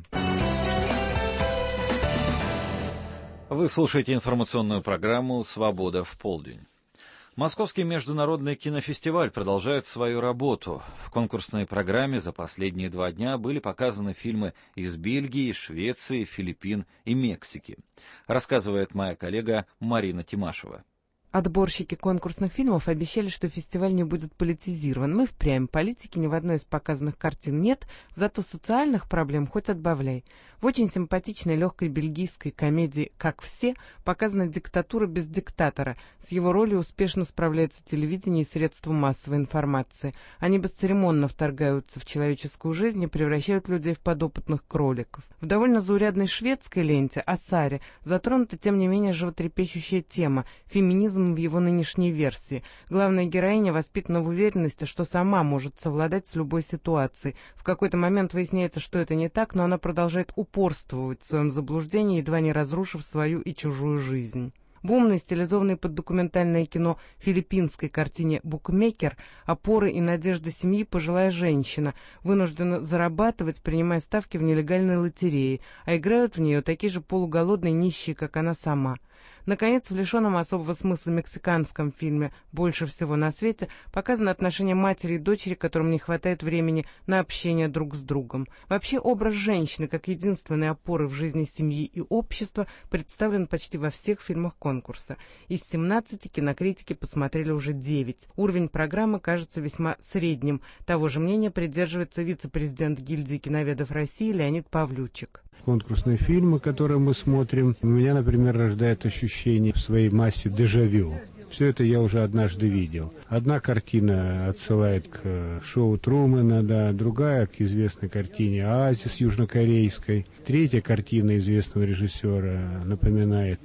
Вы слушаете информационную программу «Свобода в полдень». Московский международный кинофестиваль продолжает свою работу. В конкурсной программе за последние два дня были показаны фильмы из Бельгии, Швеции, Филиппин и Мексики. Рассказывает моя коллега Марина Тимашева. Отборщики конкурсных фильмов обещали, что фестиваль не будет политизирован. Мы впрямь. Политики ни в одной из показанных картин нет, зато социальных проблем хоть отбавляй. В очень симпатичной легкой бельгийской комедии «Как все» показана диктатура без диктатора. С его ролью успешно справляется телевидение и средства массовой информации. Они бесцеремонно вторгаются в человеческую жизнь и превращают людей в подопытных кроликов. В довольно заурядной шведской ленте «Асаре» затронута, тем не менее, животрепещущая тема – феминизм в его нынешней версии. Главная героиня воспитана в уверенности, что сама может совладать с любой ситуацией. В какой-то момент выясняется, что это не так, но она продолжает упорствовать в своем заблуждении, едва не разрушив свою и чужую жизнь. В умной, стилизованной под документальное кино филиппинской картине «Букмекер» опоры и надежда семьи пожилая женщина, вынуждена зарабатывать, принимая ставки в нелегальной лотерее, а играют в нее такие же полуголодные нищие, как она сама. Наконец, в лишенном особого смысла мексиканском фильме «Больше всего на свете» показано отношение матери и дочери, которым не хватает времени на общение друг с другом. Вообще, образ женщины как единственной опоры в жизни семьи и общества представлен почти во всех фильмах конкурса. Из семнадцати кинокритики посмотрели уже девять. Уровень программы кажется весьма средним. Того же мнения придерживается вице-президент гильдии киноведов России Леонид Павлючик. Конкурсные фильмы, которые мы смотрим, у меня, например, рождает ощущение в своей массе дежавю. Все это я уже однажды видел. Одна картина отсылает к шоу Трумэна, да, другая к известной картине «Оазис» южнокорейской. Третья картина известного режиссера напоминает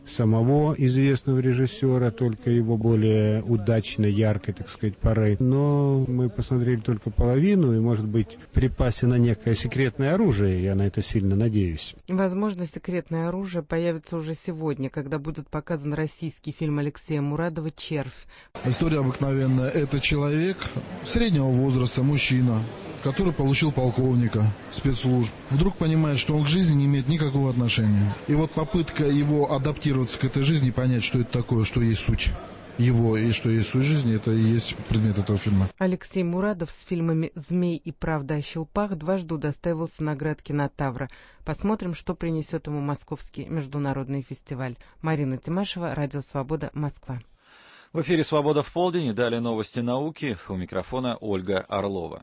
самого известного режиссера, только его более удачной, яркой, так сказать, поры. Но мы посмотрели только половину, и, может быть, припасено некое секретное оружие, я на это сильно надеюсь. Возможно, секретное оружие появится уже сегодня, когда будет показан российский фильм Алексея Мурадова «Червь». История обыкновенная. Это человек среднего возраста, мужчина, который получил полковника спецслужб. Вдруг понимает, что он к жизни не имеет никакого отношения. И вот попытка его адаптироваться к этой жизни, понять, что это такое, что есть суть его и что есть суть жизни, это и есть предмет этого фильма. Алексей Мурадов с фильмами «Змей» и «Правда о щелпах» дважды удостаивался наград Кинотавра. Посмотрим, что принесет ему Московский международный фестиваль. Марина Тимашева, Радио Свобода, Москва. В эфире «Свобода в полдень» и далее новости науки. У микрофона Ольга Орлова.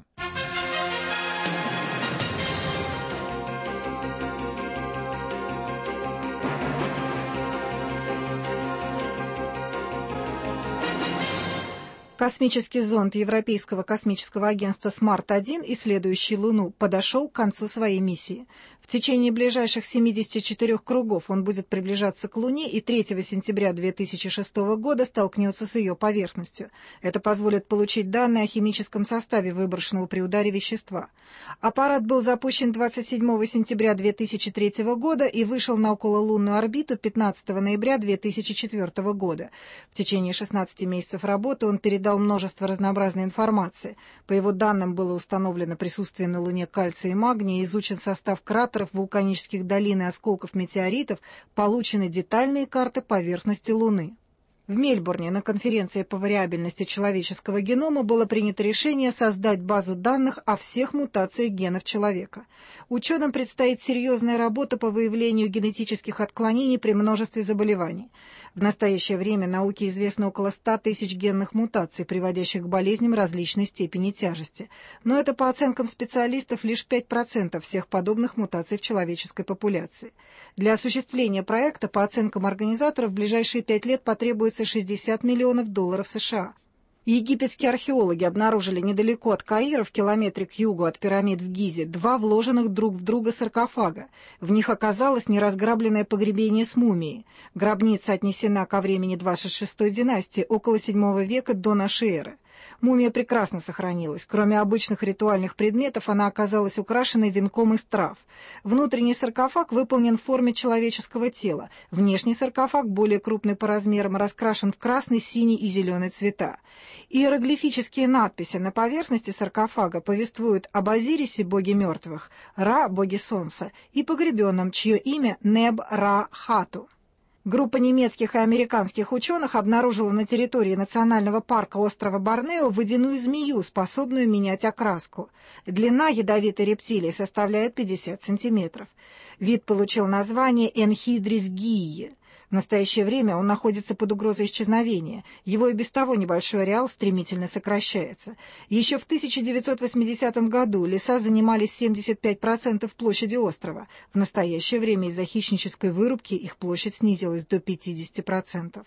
Космический зонд Европейского космического агентства смарт один, исследующий Луну, подошел к концу своей миссии. В течение ближайших семидесяти четырёх кругов он будет приближаться к Луне и третьего сентября две тысячи шестого года столкнется с ее поверхностью. Это позволит получить данные о химическом составе выброшенного при ударе вещества. Аппарат был запущен двадцать седьмого сентября две тысячи третьего года и вышел на окололунную орбиту пятнадцатого ноября две тысячи четвёртого года. В течение шестнадцати месяцев работы он передал множество разнообразной информации. По его данным было установлено присутствие на Луне кальция и магния, изучен состав кратеров, вулканических долин и осколков метеоритов, получены детальные карты поверхности Луны. В Мельбурне на конференции по вариабельности человеческого генома было принято решение создать базу данных о всех мутациях генов человека. Ученым предстоит серьезная работа по выявлению генетических отклонений при множестве заболеваний. В настоящее время науке известно около ста тысяч генных мутаций, приводящих к болезням различной степени тяжести. Но это, по оценкам специалистов, лишь пять процентов всех подобных мутаций в человеческой популяции. Для осуществления проекта, по оценкам организаторов, в ближайшие пять лет потребуется шестьдесят миллионов долларов США. Египетские археологи обнаружили недалеко от Каира, в километре к югу от пирамид в Гизе, два вложенных друг в друга саркофага. В них оказалось неразграбленное погребение с мумией. Гробница отнесена ко времени двадцать шестой династии, около седьмого века до нашей эры. Мумия прекрасно сохранилась. Кроме обычных ритуальных предметов, она оказалась украшенной венком из трав. Внутренний саркофаг выполнен в форме человеческого тела. Внешний саркофаг, более крупный по размерам, раскрашен в красный, синий и зеленый цвета. Иероглифические надписи на поверхности саркофага повествуют об Азирисе, боге мертвых, Ра, боге солнца, и погребенном, чье имя Неб-Ра-Хату. Группа немецких и американских ученых обнаружила на территории национального парка острова Борнео водяную змею, способную менять окраску. Длина ядовитой рептилии составляет пятьдесят сантиметров. Вид получил название Энхидрис гии. В настоящее время он находится под угрозой исчезновения. Его и без того небольшой ареал стремительно сокращается. Еще в тысяча девятьсот восьмидесятом году леса занимали семьдесят пять процентов площади острова. В настоящее время из-за хищнической вырубки их площадь снизилась до пятидесяти процентов.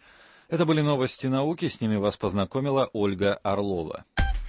Это были новости науки, с ними вас познакомила Ольга Орлова.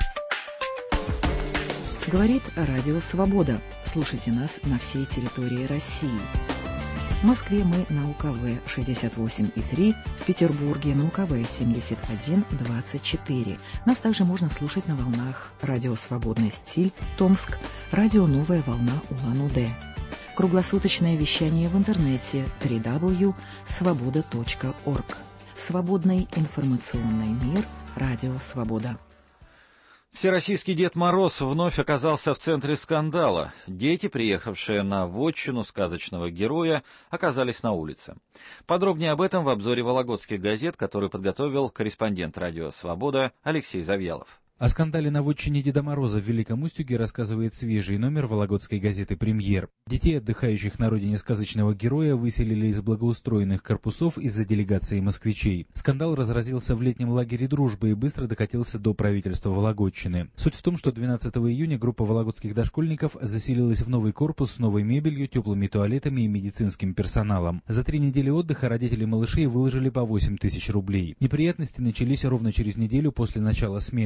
Говорит Радио Свобода. Слушайте нас на всей территории России. В Москве мы на УКВ шестьдесят восемь и три, в Петербурге на УКВ семьдесят один двадцать четыре. Нас также можно слушать на волнах Радио Свободный стиль, Томск, Радио Новая волна Улан-Удэ. Круглосуточное вещание в интернете дабл ю дабл ю дабл ю точка свобода точка орг. Свободный информационный мир. Радио Свобода. Всероссийский Дед Мороз вновь оказался в центре скандала. Дети, приехавшие на вотчину сказочного героя, оказались на улице. Подробнее об этом в обзоре вологодских газет, который подготовил корреспондент «Радио Свобода» Алексей Завьялов. О скандале на вотчине Деда Мороза в Великом Устюге рассказывает свежий номер вологодской газеты «Премьер». Детей, отдыхающих на родине сказочного героя, выселили из благоустроенных корпусов из-за делегации москвичей. Скандал разразился в летнем лагере «Дружбы» и быстро докатился до правительства Вологодчины. Суть в том, что двенадцатого июня группа вологодских дошкольников заселилась в новый корпус с новой мебелью, теплыми туалетами и медицинским персоналом. За три недели отдыха родители малышей выложили по восемь тысяч рублей. Неприятности начались ровно через неделю после начала смены.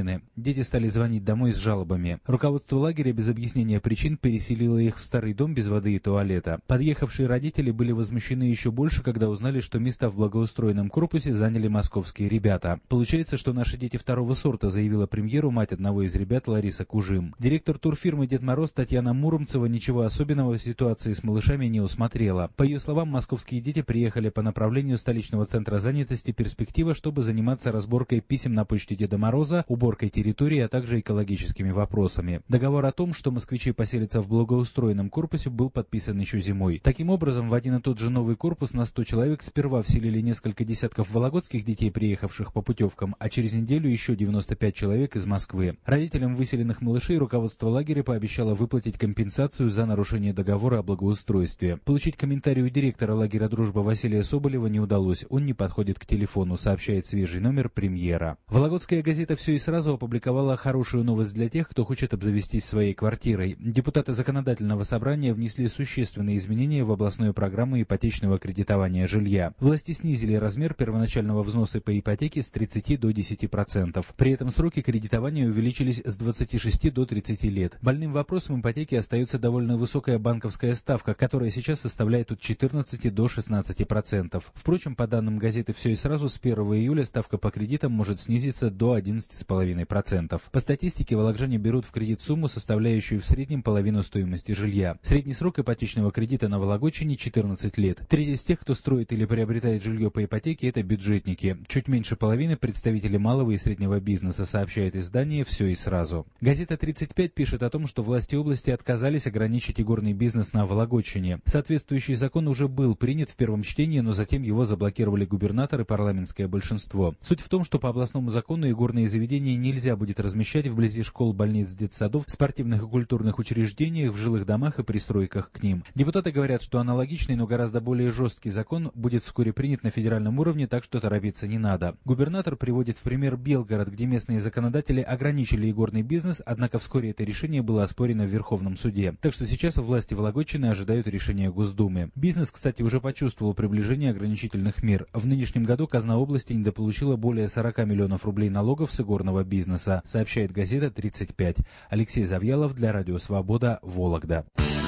Дети стали звонить домой с жалобами. Руководство лагеря без объяснения причин переселило их в старый дом без воды и туалета. Подъехавшие родители были возмущены еще больше, когда узнали, что места в благоустроенном корпусе заняли московские ребята. Получается, что наши дети второго сорта, заявила премьеру мать одного из ребят Лариса Кужим. Директор турфирмы «Дед Мороз» Татьяна Муромцева ничего особенного в ситуации с малышами не усмотрела. По ее словам, московские дети приехали по направлению столичного центра занятости «Перспектива», чтобы заниматься разборкой писем на почте Деда Мороза, уборкой территории, а также экологическими вопросами. Договор о том, что москвичи поселятся в благоустроенном корпусе, был подписан еще зимой. Таким образом, в один и тот же новый корпус на сто человек сперва вселили несколько десятков вологодских детей, приехавших по путевкам, а через неделю еще девяносто пять человек из Москвы. Родителям выселенных малышей руководство лагеря пообещало выплатить компенсацию за нарушение договора о благоустройстве. Получить комментарий у директора лагеря «Дружба» Василия Соболева не удалось, он не подходит к телефону, сообщает свежий номер премьера. Вологодская газета «Все и сразу» опубликовала хорошую новость для тех, кто хочет обзавестись своей квартирой. Депутаты законодательного собрания внесли существенные изменения в областную программу ипотечного кредитования жилья. Власти снизили размер первоначального взноса по ипотеке с тридцати до десяти процентов. При этом сроки кредитования увеличились с двадцати шести до тридцати лет. Больным вопросом ипотеки остается довольно высокая банковская ставка, которая сейчас составляет от четырнадцати до шестнадцати процентов. Впрочем, по данным газеты «Все и сразу», с первого июля ставка по кредитам может снизиться до одиннадцати целых пяти десятых процента. По статистике, вологоджане берут в кредит сумму, составляющую в среднем половину стоимости жилья. Средний срок ипотечного кредита на Вологодчине четырнадцать лет. Треть из тех, кто строит или приобретает жилье по ипотеке, это бюджетники. Чуть меньше половины — представители малого и среднего бизнеса, сообщает издание «Все и сразу». Газета «тридцать пять» пишет о том, что власти области отказались ограничить игорный бизнес на Вологодчине. Соответствующий закон уже был принят в первом чтении, но затем его заблокировали губернатор и парламентское большинство. Суть в том, что по областному закону игорные заведения нельзя будет размещать вблизи школ, больниц, детсадов, спортивных и культурных учреждениях, в жилых домах и пристройках к ним. Депутаты говорят, что аналогичный, но гораздо более жесткий закон будет вскоре принят на федеральном уровне, так что торопиться не надо. Губернатор приводит в пример Белгород, где местные законодатели ограничили игорный бизнес, однако вскоре это решение было оспорено в Верховном суде. Так что сейчас власти Вологодчины ожидают решения Госдумы. Бизнес, кстати, уже почувствовал приближение ограничительных мер. В нынешнем году казна области недополучила более сорока миллионов рублей налогов с игорного бизнеса, сообщает газета «тридцать пять». Алексей Завьялов для Радио Свобода, Вологда.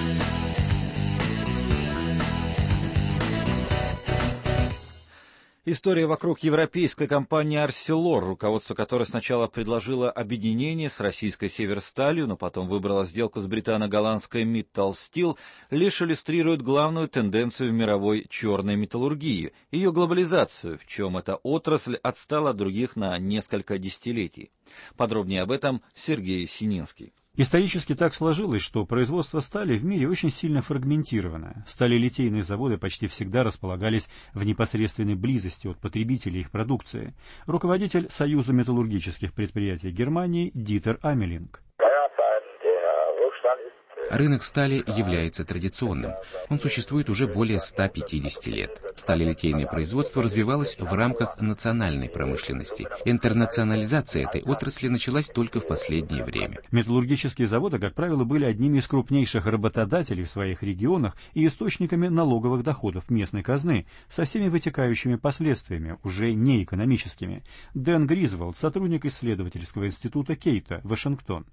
История вокруг европейской компании «Арселор», руководство которой сначала предложило объединение с российской «Северсталью», но потом выбрало сделку с британо-голландской «Mittal Steel», лишь иллюстрирует главную тенденцию в мировой черной металлургии, ее глобализацию, в чем эта отрасль отстала от других на несколько десятилетий. Подробнее об этом Сергей Сининский. Исторически так сложилось, что производство стали в мире очень сильно фрагментировано. Сталелитейные заводы почти всегда располагались в непосредственной близости от потребителей их продукции. Руководитель Союза металлургических предприятий Германии Дитер Амелинг. Рынок стали является традиционным. Он существует уже более ста пятидесяти лет. Сталелитейное производство развивалось в рамках национальной промышленности. Интернационализация этой отрасли началась только в последнее время. Металлургические заводы, как правило, были одними из крупнейших работодателей в своих регионах и источниками налоговых доходов местной казны, со всеми вытекающими последствиями, уже не экономическими. Дэн Гризволд, сотрудник исследовательского института Кейта, Вашингтон.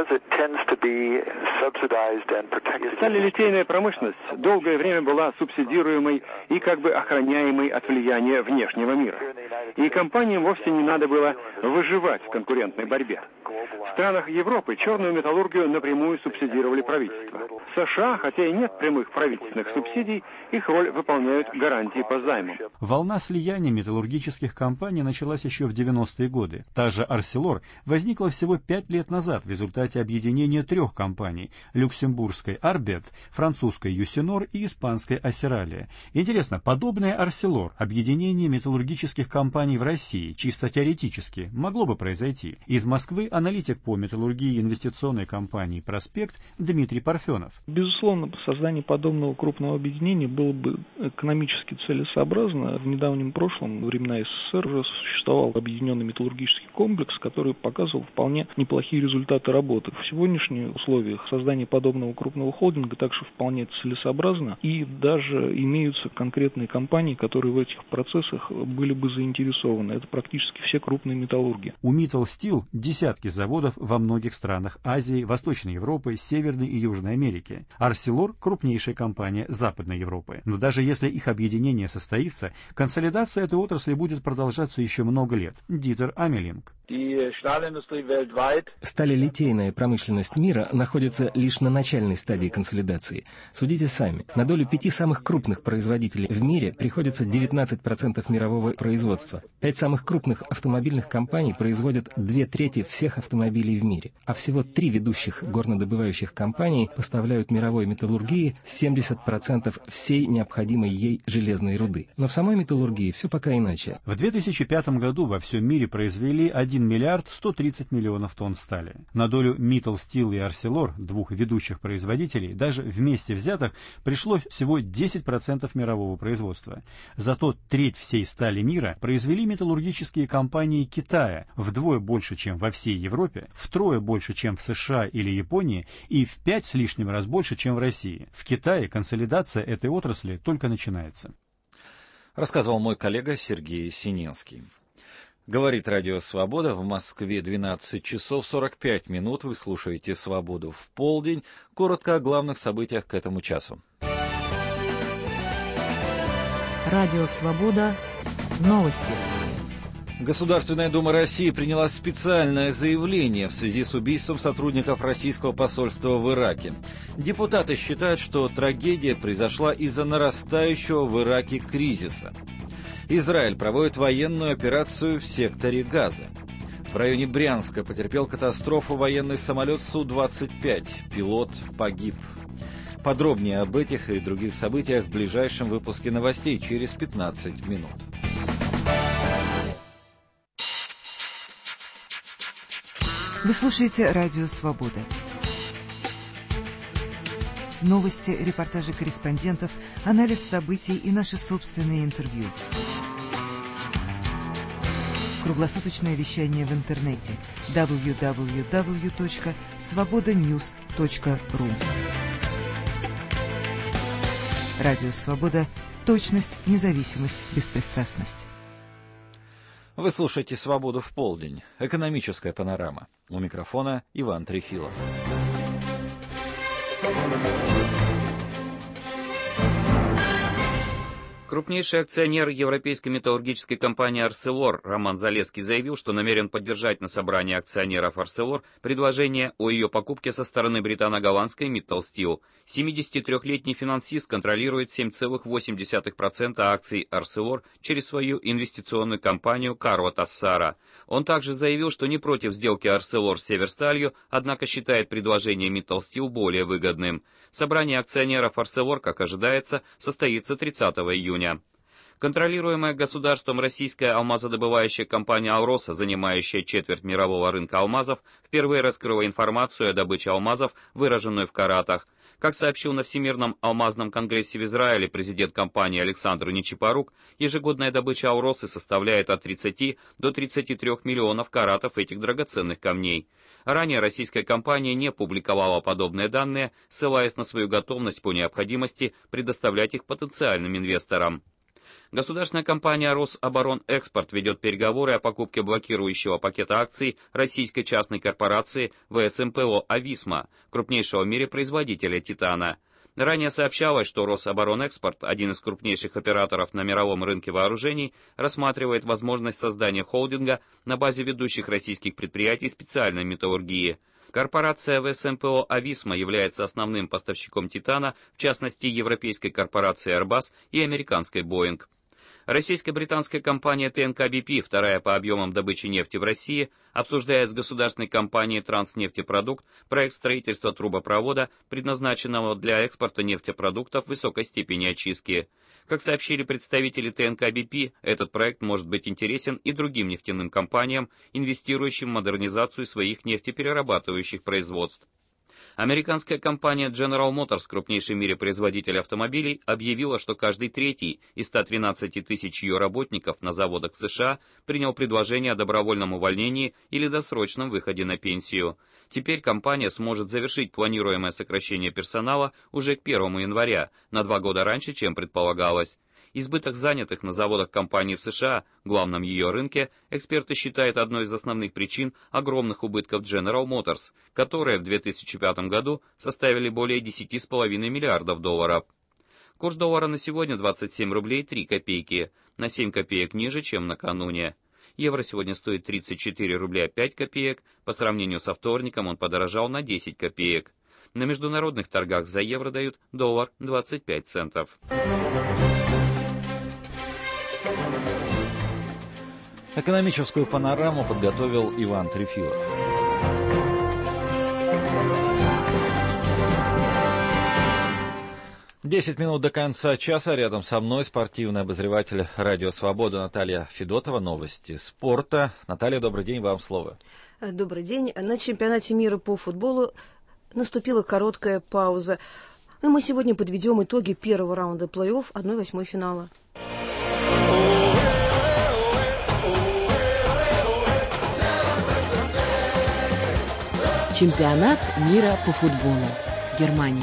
Сталелитейная промышленность долгое время была субсидируемой и как бы охраняемой от влияния внешнего мира. И компаниям вовсе не надо было выживать в конкурентной борьбе. В странах Европы черную металлургию напрямую субсидировали правительства. В США, хотя и нет прямых правительственных субсидий, их роль выполняют гарантии по займам. Волна слияния металлургических компаний началась еще в девяностые годы. Та же «Арселор» возникла всего пять лет назад в результате объединения трех компаний – люксембургской «Арбет», французской «Юсинор» и испанской «Асералия». Интересно, подобное «Арселор» – объединение металлургических компаний в России, чисто теоретически, могло бы произойти. Из Москвы аналитик аналитик по металлургии инвестиционной компании «Проспект» Дмитрий Парфенов. Безусловно, создание подобного крупного объединения было бы экономически целесообразно. В недавнем прошлом, во времена СССР, уже существовал объединенный металлургический комплекс, который показывал вполне неплохие результаты работы. В сегодняшних условиях создание подобного крупного холдинга также вполне целесообразно, и даже имеются конкретные компании, которые в этих процессах были бы заинтересованы. Это практически все крупные металлурги. У Mittal Steel десятки заводов во многих странах Азии, Восточной Европы, Северной и Южной Америки. Arcelor – крупнейшая компания Западной Европы. Но даже если их объединение состоится, консолидация этой отрасли будет продолжаться еще много лет. Дитер Амелинг. Сталелитейная промышленность мира находится лишь на начальной стадии консолидации. Судите сами, на долю пяти самых крупных производителей в мире приходится девятнадцать процентов мирового производства. Пять самых крупных автомобильных компаний производят две трети всех автомобилей в мире, а всего три ведущих горнодобывающих компании поставляют мировой металлургии семьдесят процентов всей необходимой ей железной руды. Но в самой металлургии все пока иначе. В две тысячи пятом году во всем мире произвели один миллиард сто тридцать миллионов тонн стали. На долю Mittal Steel и Arcelor, двух ведущих производителей, даже вместе взятых, пришлось всего десять процентов мирового производства. Зато треть всей стали мира произвели металлургические компании Китая, вдвое больше, чем во всей Европе, втрое больше, чем в США или Японии, и в пять с лишним раз больше, чем в России. В Китае консолидация этой отрасли только начинается. Рассказывал мой коллега Сергей Синенский. Говорит Радио Свобода, в Москве двенадцать часов сорок пять минут. Вы слушаете «Свободу в полдень». Коротко о главных событиях к этому часу. Радио Свобода. Новости. Государственная Дума России приняла специальное заявление в связи с убийством сотрудников российского посольства в Ираке. Депутаты считают, что трагедия произошла из-за нарастающего в Ираке кризиса. Израиль проводит военную операцию в секторе Газа. В районе Брянска потерпел катастрофу военный самолет Су двадцать пять. Пилот погиб. Подробнее об этих и других событиях в ближайшем выпуске новостей через пятнадцать минут. Вы слушаете Радио Свобода. Новости, репортажи корреспондентов, анализ событий и наши собственные интервью. Круглосуточное вещание в интернете дабл ю дабл ю дабл ю точка свобода ньюс точка ру. Радио Свобода. Точность, независимость, беспристрастность. Вы слушаете «Свободу в полдень». Экономическая панорама. У микрофона Иван Трефилов. Крупнейший акционер европейской металлургической компании Arcelor Роман Залесский заявил, что намерен поддержать на собрании акционеров Arcelor предложение о ее покупке со стороны британо-голландской Mittal Steel. семидесятитрёхлетний финансист контролирует семь целых восемь десятых процента акций Arcelor через свою инвестиционную компанию Каро Тассара. Он также заявил, что не против сделки Arcelor с Северсталью, однако считает предложение Mittal Steel более выгодным. Собрание акционеров Arcelor, как ожидается, состоится тридцатого июня. Контролируемая государством российская алмазодобывающая компания «Алроса», занимающая четверть мирового рынка алмазов, впервые раскрыла информацию о добыче алмазов, выраженную в каратах. Как сообщил на Всемирном алмазном конгрессе в Израиле президент компании Александр Нечипорук, ежегодная добыча «Алросы» составляет от тридцати до тридцати трёх миллионов каратов этих драгоценных камней. Ранее российская компания не публиковала подобные данные, ссылаясь на свою готовность по необходимости предоставлять их потенциальным инвесторам. Государственная компания «Рособоронэкспорт» ведет переговоры о покупке блокирующего пакета акций российской частной корпорации вэ эс эм пэ о «Ависма», крупнейшего в мире производителя титана. Ранее сообщалось, что «Рособоронэкспорт», один из крупнейших операторов на мировом рынке вооружений, рассматривает возможность создания холдинга на базе ведущих российских предприятий специальной металлургии. Корпорация вэ эс эм пэ о «Ависма» является основным поставщиком титана, в частности, европейской корпорации Airbus и американской Boeing. Российско-британская компания тэ эн ка би пи, вторая по объемам добычи нефти в России, обсуждает с государственной компанией «Транснефтепродукт» проект строительства трубопровода, предназначенного для экспорта нефтепродуктов высокой степени очистки. Как сообщили представители тэ эн ка би пи, этот проект может быть интересен и другим нефтяным компаниям, инвестирующим в модернизацию своих нефтеперерабатывающих производств. Американская компания General Motors, крупнейший в мире производитель автомобилей, объявила, что каждый третий из ста тринадцати тысяч ее работников на заводах в США принял предложение о добровольном увольнении или досрочном выходе на пенсию. Теперь компания сможет завершить планируемое сокращение персонала уже к первому января, на два года раньше, чем предполагалось. Избыток занятых на заводах компании в США, главном ее рынке, эксперты считают одной из основных причин огромных убытков General Motors, которые в две тысячи пятом году составили более десяти с половиной миллиардов долларов. Курс доллара на сегодня двадцать семь рублей три копейки, на семь копеек ниже, чем накануне. Евро сегодня стоит тридцать четыре рубля пять копеек, по сравнению со вторником он подорожал на десять копеек. На международных торгах за евро дают доллар двадцать пять центов. Экономическую панораму подготовил Иван Трефилов. Десять минут до конца часа. Рядом со мной спортивный обозреватель «Радио Свобода» Наталья Федотова. Новости спорта. Наталья, добрый день, вам слово. Добрый день. На чемпионате мира по футболу наступила короткая пауза. И мы сегодня подведем итоги первого раунда плей-офф одной восьмой финала. Чемпионат мира по футболу. Германия.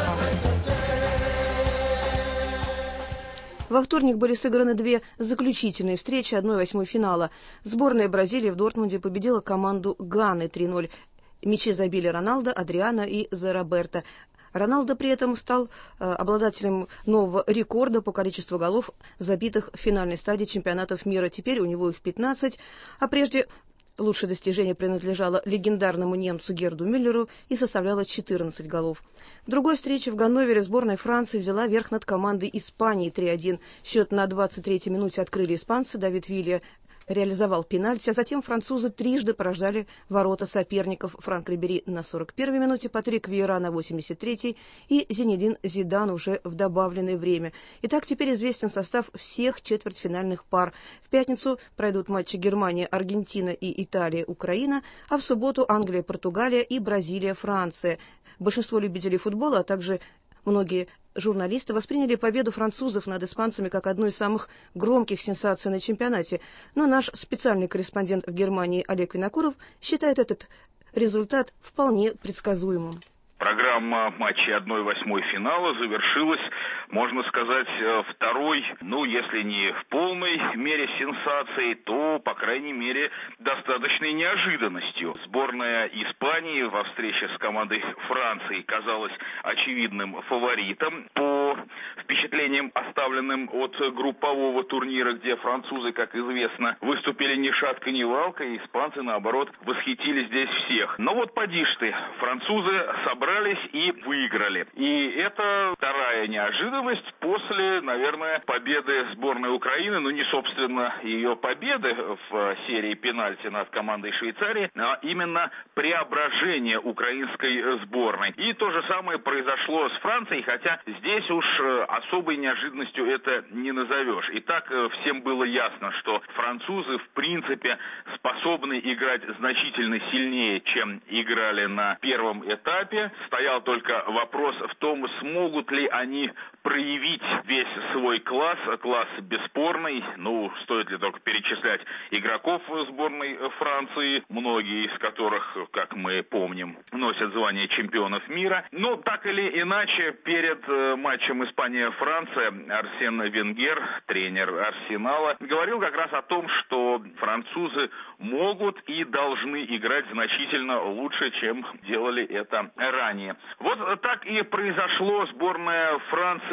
Во вторник были сыграны две заключительные встречи одной восьмой финала. Сборная Бразилии в Дортмунде победила команду Ганы три ноль. Мячи забили Роналдо, Адриано и Зароберто. Роналдо при этом стал э, обладателем нового рекорда по количеству голов, забитых в финальной стадии чемпионатов мира. Теперь у него их пятнадцать, а прежде лучшее достижение принадлежало легендарному немцу Герду Мюллеру и составляло четырнадцать голов. В другой встрече в Ганновере сборная Франции взяла верх над командой Испании три один. Счет на двадцать третьей минуте открыли испанцы. Давид Вилья реализовал пенальти, а затем французы трижды порождали ворота соперников. Франк Рибери на сорок первой минуте, Патрик Виейра на восемьдесят третьей и Зинедин Зидан уже в добавленное время. Итак, теперь известен состав всех четвертьфинальных пар. В пятницу пройдут матчи Германия, Аргентина и Италия, Украина, а в субботу Англия, Португалия и Бразилия, Франция. Большинство любителей футбола, а также многие журналисты восприняли победу французов над испанцами как одну из самых громких сенсаций на чемпионате. Но наш специальный корреспондент в Германии Олег Винокуров считает этот результат вполне предсказуемым. Программа матчей одной восьмой финала завершилась, можно сказать, второй, ну, если не в полной мере сенсацией, то, по крайней мере, достаточной неожиданностью. Сборная Испании во встрече с командой Франции казалась очевидным фаворитом. По впечатлениям, оставленным от группового турнира, где французы, как известно, выступили ни шатка, ни валка, и испанцы, наоборот, восхитили здесь всех. Но вот поди ж ты, французы собрались и выиграли. И это вторая неожиданность после, наверное, победы сборной Украины, ну не собственно ее победы в серии пенальти над командой Швейцарии, а именно преображение украинской сборной. И то же самое произошло с Францией, хотя здесь уж особой неожиданностью это не назовешь. И так всем было ясно, что французы в принципе способны играть значительно сильнее, чем играли на первом этапе. Стоял только вопрос в том, смогут ли они проявить весь свой класс, класс бесспорный. Ну, стоит ли только перечислять игроков сборной Франции, многие из которых, как мы помним, носят звание чемпионов мира. Но так или иначе, перед матчем Испания-Франция Арсен Венгер, тренер Арсенала, говорил как раз о том, что французы могут и должны играть значительно лучше, чем делали это ранее. Вот так и произошло. Сборная Франции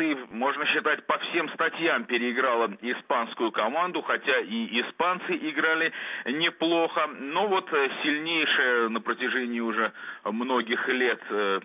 Франции, можно считать, по всем статьям переиграла испанскую команду, хотя и испанцы играли неплохо. Но вот сильнейшая на протяжении уже многих лет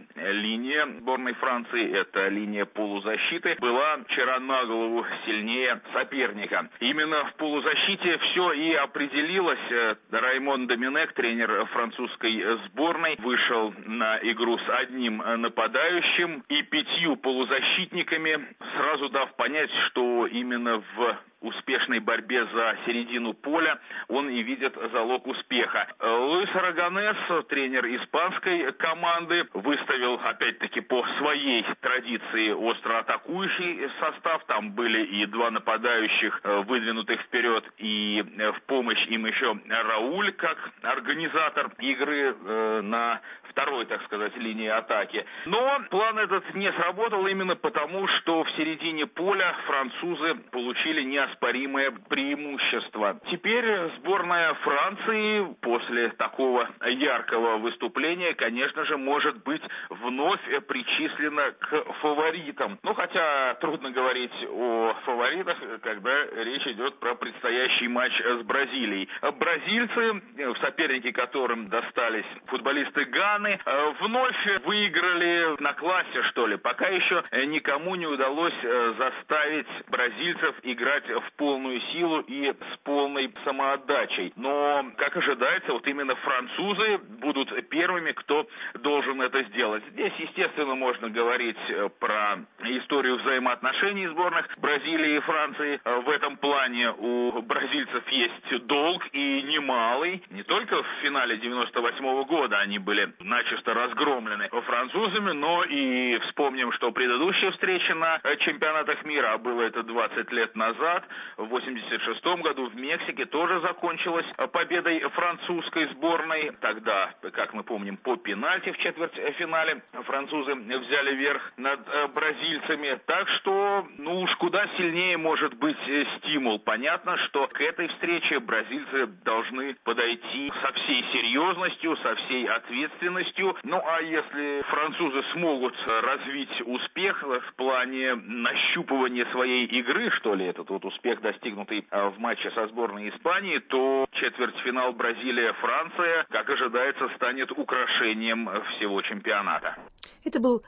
линия сборной Франции, это линия полузащиты, была вчера на голову сильнее соперника. Именно в полузащите все и определилось. Раймон Доминек, тренер французской сборной, вышел на игру с одним нападающим и пятью полузащитниками, сразу дав понять, что именно в успешной борьбе за середину поля он и видит залог успеха. Луис Арагонес, тренер испанской команды, выставил опять-таки по своей традиции остро атакующий состав. Там были и два нападающих, выдвинутых вперед, и в помощь им еще Рауль, как организатор игры э, на второй, так сказать, линии атаки. Но план этот не сработал именно потому, что в середине поля французы получили неоспоримое преимущество. Теперь сборная Франции после такого яркого выступления, конечно же, может быть вновь причислена к фаворитам. Ну, хотя трудно говорить о фаворитах, когда речь идет про предстоящий матч с Бразилией. Бразильцы, в соперники которым достались футболисты Ганы, вновь выиграли на классе, что ли. Пока еще никому не удалось заставить бразильцев играть в полную силу и с полной самоотдачей. Но, как ожидается, вот именно французы будут первыми, кто должен это сделать. Здесь, естественно, можно говорить про историю взаимоотношений сборных Бразилии и Франции. В этом плане у бразильцев есть долг, и немалый. Не только в финале девяносто восьмого года они были начисто разгромлены французами, но и вспомним, что предыдущая встреча на чемпионатах мира, а было это двадцать лет назад, в восемьдесят шестом году в Мексике, тоже закончилась победой французской сборной. Тогда, как мы помним, по пенальти в четвертьфинале французы взяли верх над бразильцами. Так что, ну уж куда сильнее может быть стимул. Понятно, что к этой встрече бразильцы должны подойти со всей серьезностью, со всей ответственностью. Ну а если французы смогут развить успех в плане нащупывания своей игры, что ли, этот вот успех, достигнутый в матче со сборной Испании, то четвертьфинал Бразилия-Франция, как ожидается, станет украшением всего чемпионата. Это был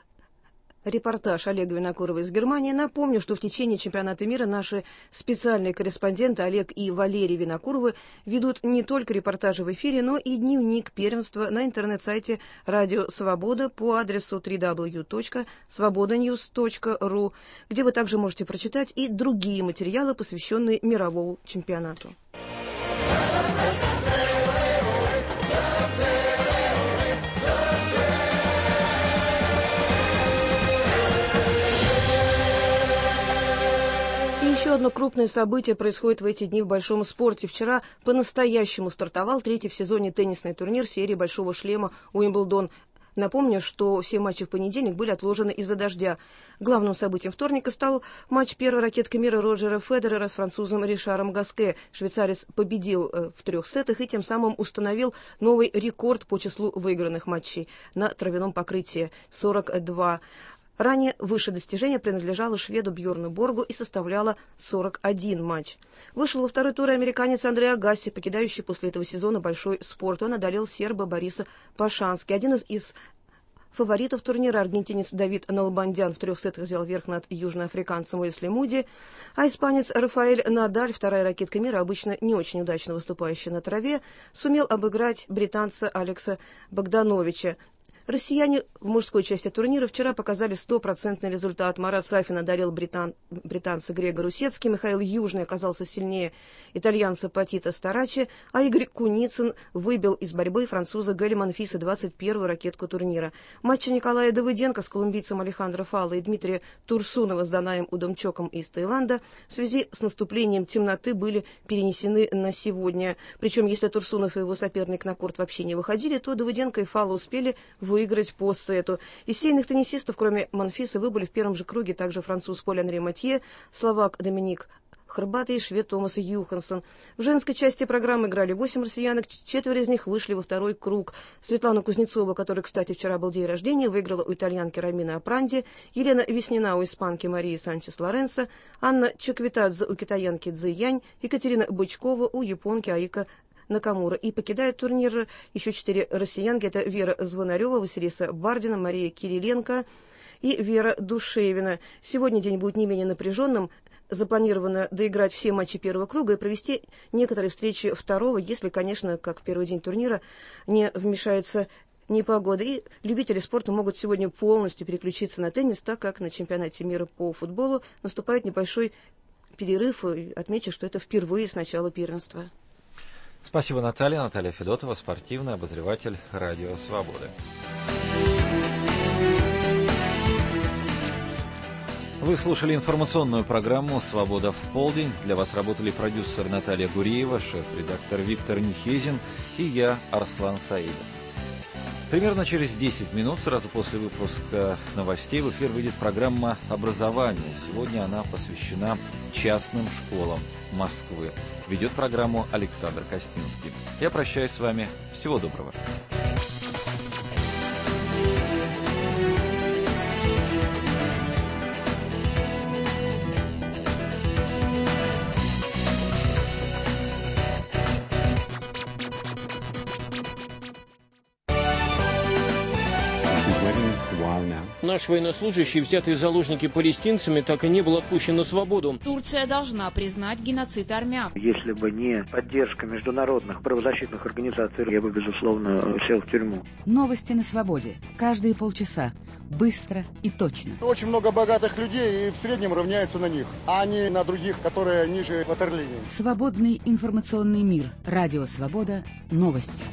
репортаж Олега Винокурова из Германии. Напомню, что в течение чемпионата мира наши специальные корреспонденты Олег и Валерий Винокуровы ведут не только репортажи в эфире, но и дневник первенства на интернет-сайте Радио Свобода по адресу дабл ю дабл ю дабл ю точка свобода ньюс точка ру, где вы также можете прочитать и другие материалы, посвященные мировому чемпионату. Еще одно крупное событие происходит в эти дни в большом спорте. Вчера по-настоящему стартовал третий в сезоне теннисный турнир серии «Большого шлема» Уимблдон. Напомню, что все матчи в понедельник были отложены из-за дождя. Главным событием вторника стал матч первой ракетки мира Роджера Федерера с французом Ришаром Гаске. Швейцарец победил в трех сетах и тем самым установил новый рекорд по числу выигранных матчей на травяном покрытии – сорок два. Ранее высшее достижение принадлежало шведу Бьорну Боргу и составляло сорок один матч. Вышел во второй тур американец Андрей Агасси, покидающий после этого сезона большой спорт. Он одолел серба Бориса Пашански. Один из, из фаворитов турнира, аргентинец Давид Налбандян, в трех сетах взял верх над южноафриканцем Уэсли Муди, а испанец Рафаэль Надаль, вторая ракетка мира, обычно не очень удачно выступающая на траве, сумел обыграть британца Алекса Богдановича. Россияне в мужской части турнира вчера показали стопроцентный результат. Марат Сафин одолел британ... британца Грега Русецки, Михаил Южный оказался сильнее итальянца Патита Старачи, а Игорь Куницын выбил из борьбы француза Гаэля Монфиса, двадцать первую ракетку турнира. Матчи Николая Давыденко с колумбийцем Алехандро Фалло и Дмитрия Турсунова с Данаем Удомчоком из Таиланда в связи с наступлением темноты были перенесены на сегодня. Причем, если Турсунов и его соперник на корт вообще не выходили, то Давыденко и Фалло успели выиграть по сету. Из сильных теннисистов, кроме Монфиса, выбыли в первом же круге также француз Поль Анри Матье, словак Доминик Хорбаты и швед Томас Юхансон. В женской части программы играли восемь россиянок, четверо из них вышли во второй круг. Светлана Кузнецова, которой, кстати, вчера был день рождения, выиграла у итальянки Ромины Апранди, Елена Веснина у испанки Марии Санчес Лоренцо, Анна Чаквитадзе у китаянки Цзи Янь, Екатерина Бычкова у японки Аика Накамура. И покидают турнир еще четыре россиянки. Это Вера Звонарева, Василиса Бардина, Мария Кириленко и Вера Душевина. Сегодня день будет не менее напряженным. Запланировано доиграть все матчи первого круга и провести некоторые встречи второго, если, конечно, как первый день турнира, не вмешается непогода. И любители спорта могут сегодня полностью переключиться на теннис, так как на чемпионате мира по футболу наступает небольшой перерыв. И отмечу, что это впервые с начала первенства. Спасибо, Наталья. Наталья Федотова, спортивный обозреватель «Радио Свободы». Вы слушали информационную программу «Свобода в полдень». Для вас работали продюсер Наталья Гуриева, шеф-редактор Виктор Нихезин и я, Арслан Саидов. Примерно через десять минут, сразу после выпуска новостей, в эфир выйдет программа «Образование». Сегодня она посвящена частным школам Москвы. Ведет программу Александр Костинский. Я прощаюсь с вами. Всего доброго. Наш военнослужащий, взятый в заложники палестинцами, так и не был отпущен на свободу. Турция должна признать геноцид армян. Если бы не поддержка международных правозащитных организаций, я бы, безусловно, сел в тюрьму. Новости на свободе. Каждые полчаса. Быстро и точно. Очень много богатых людей и в среднем равняются на них, а не на других, которые ниже ватерлинии. Свободный информационный мир. Радио Свобода. Новости.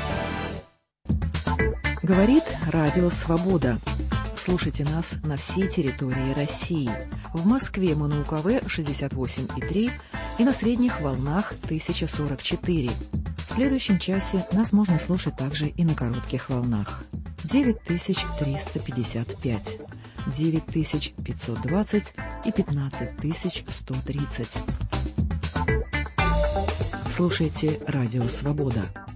Говорит Радио Свобода. Слушайте нас на всей территории России. В Москве мы на УКВ шестьдесят восемь и три и на средних волнах тысяча сорок четыре. В следующем часе нас можно слушать также и на коротких волнах. девять тысяч триста пятьдесят пять, девять тысяч пятьсот двадцать и пятнадцать тысяч сто тридцать. Слушайте Радио Свобода.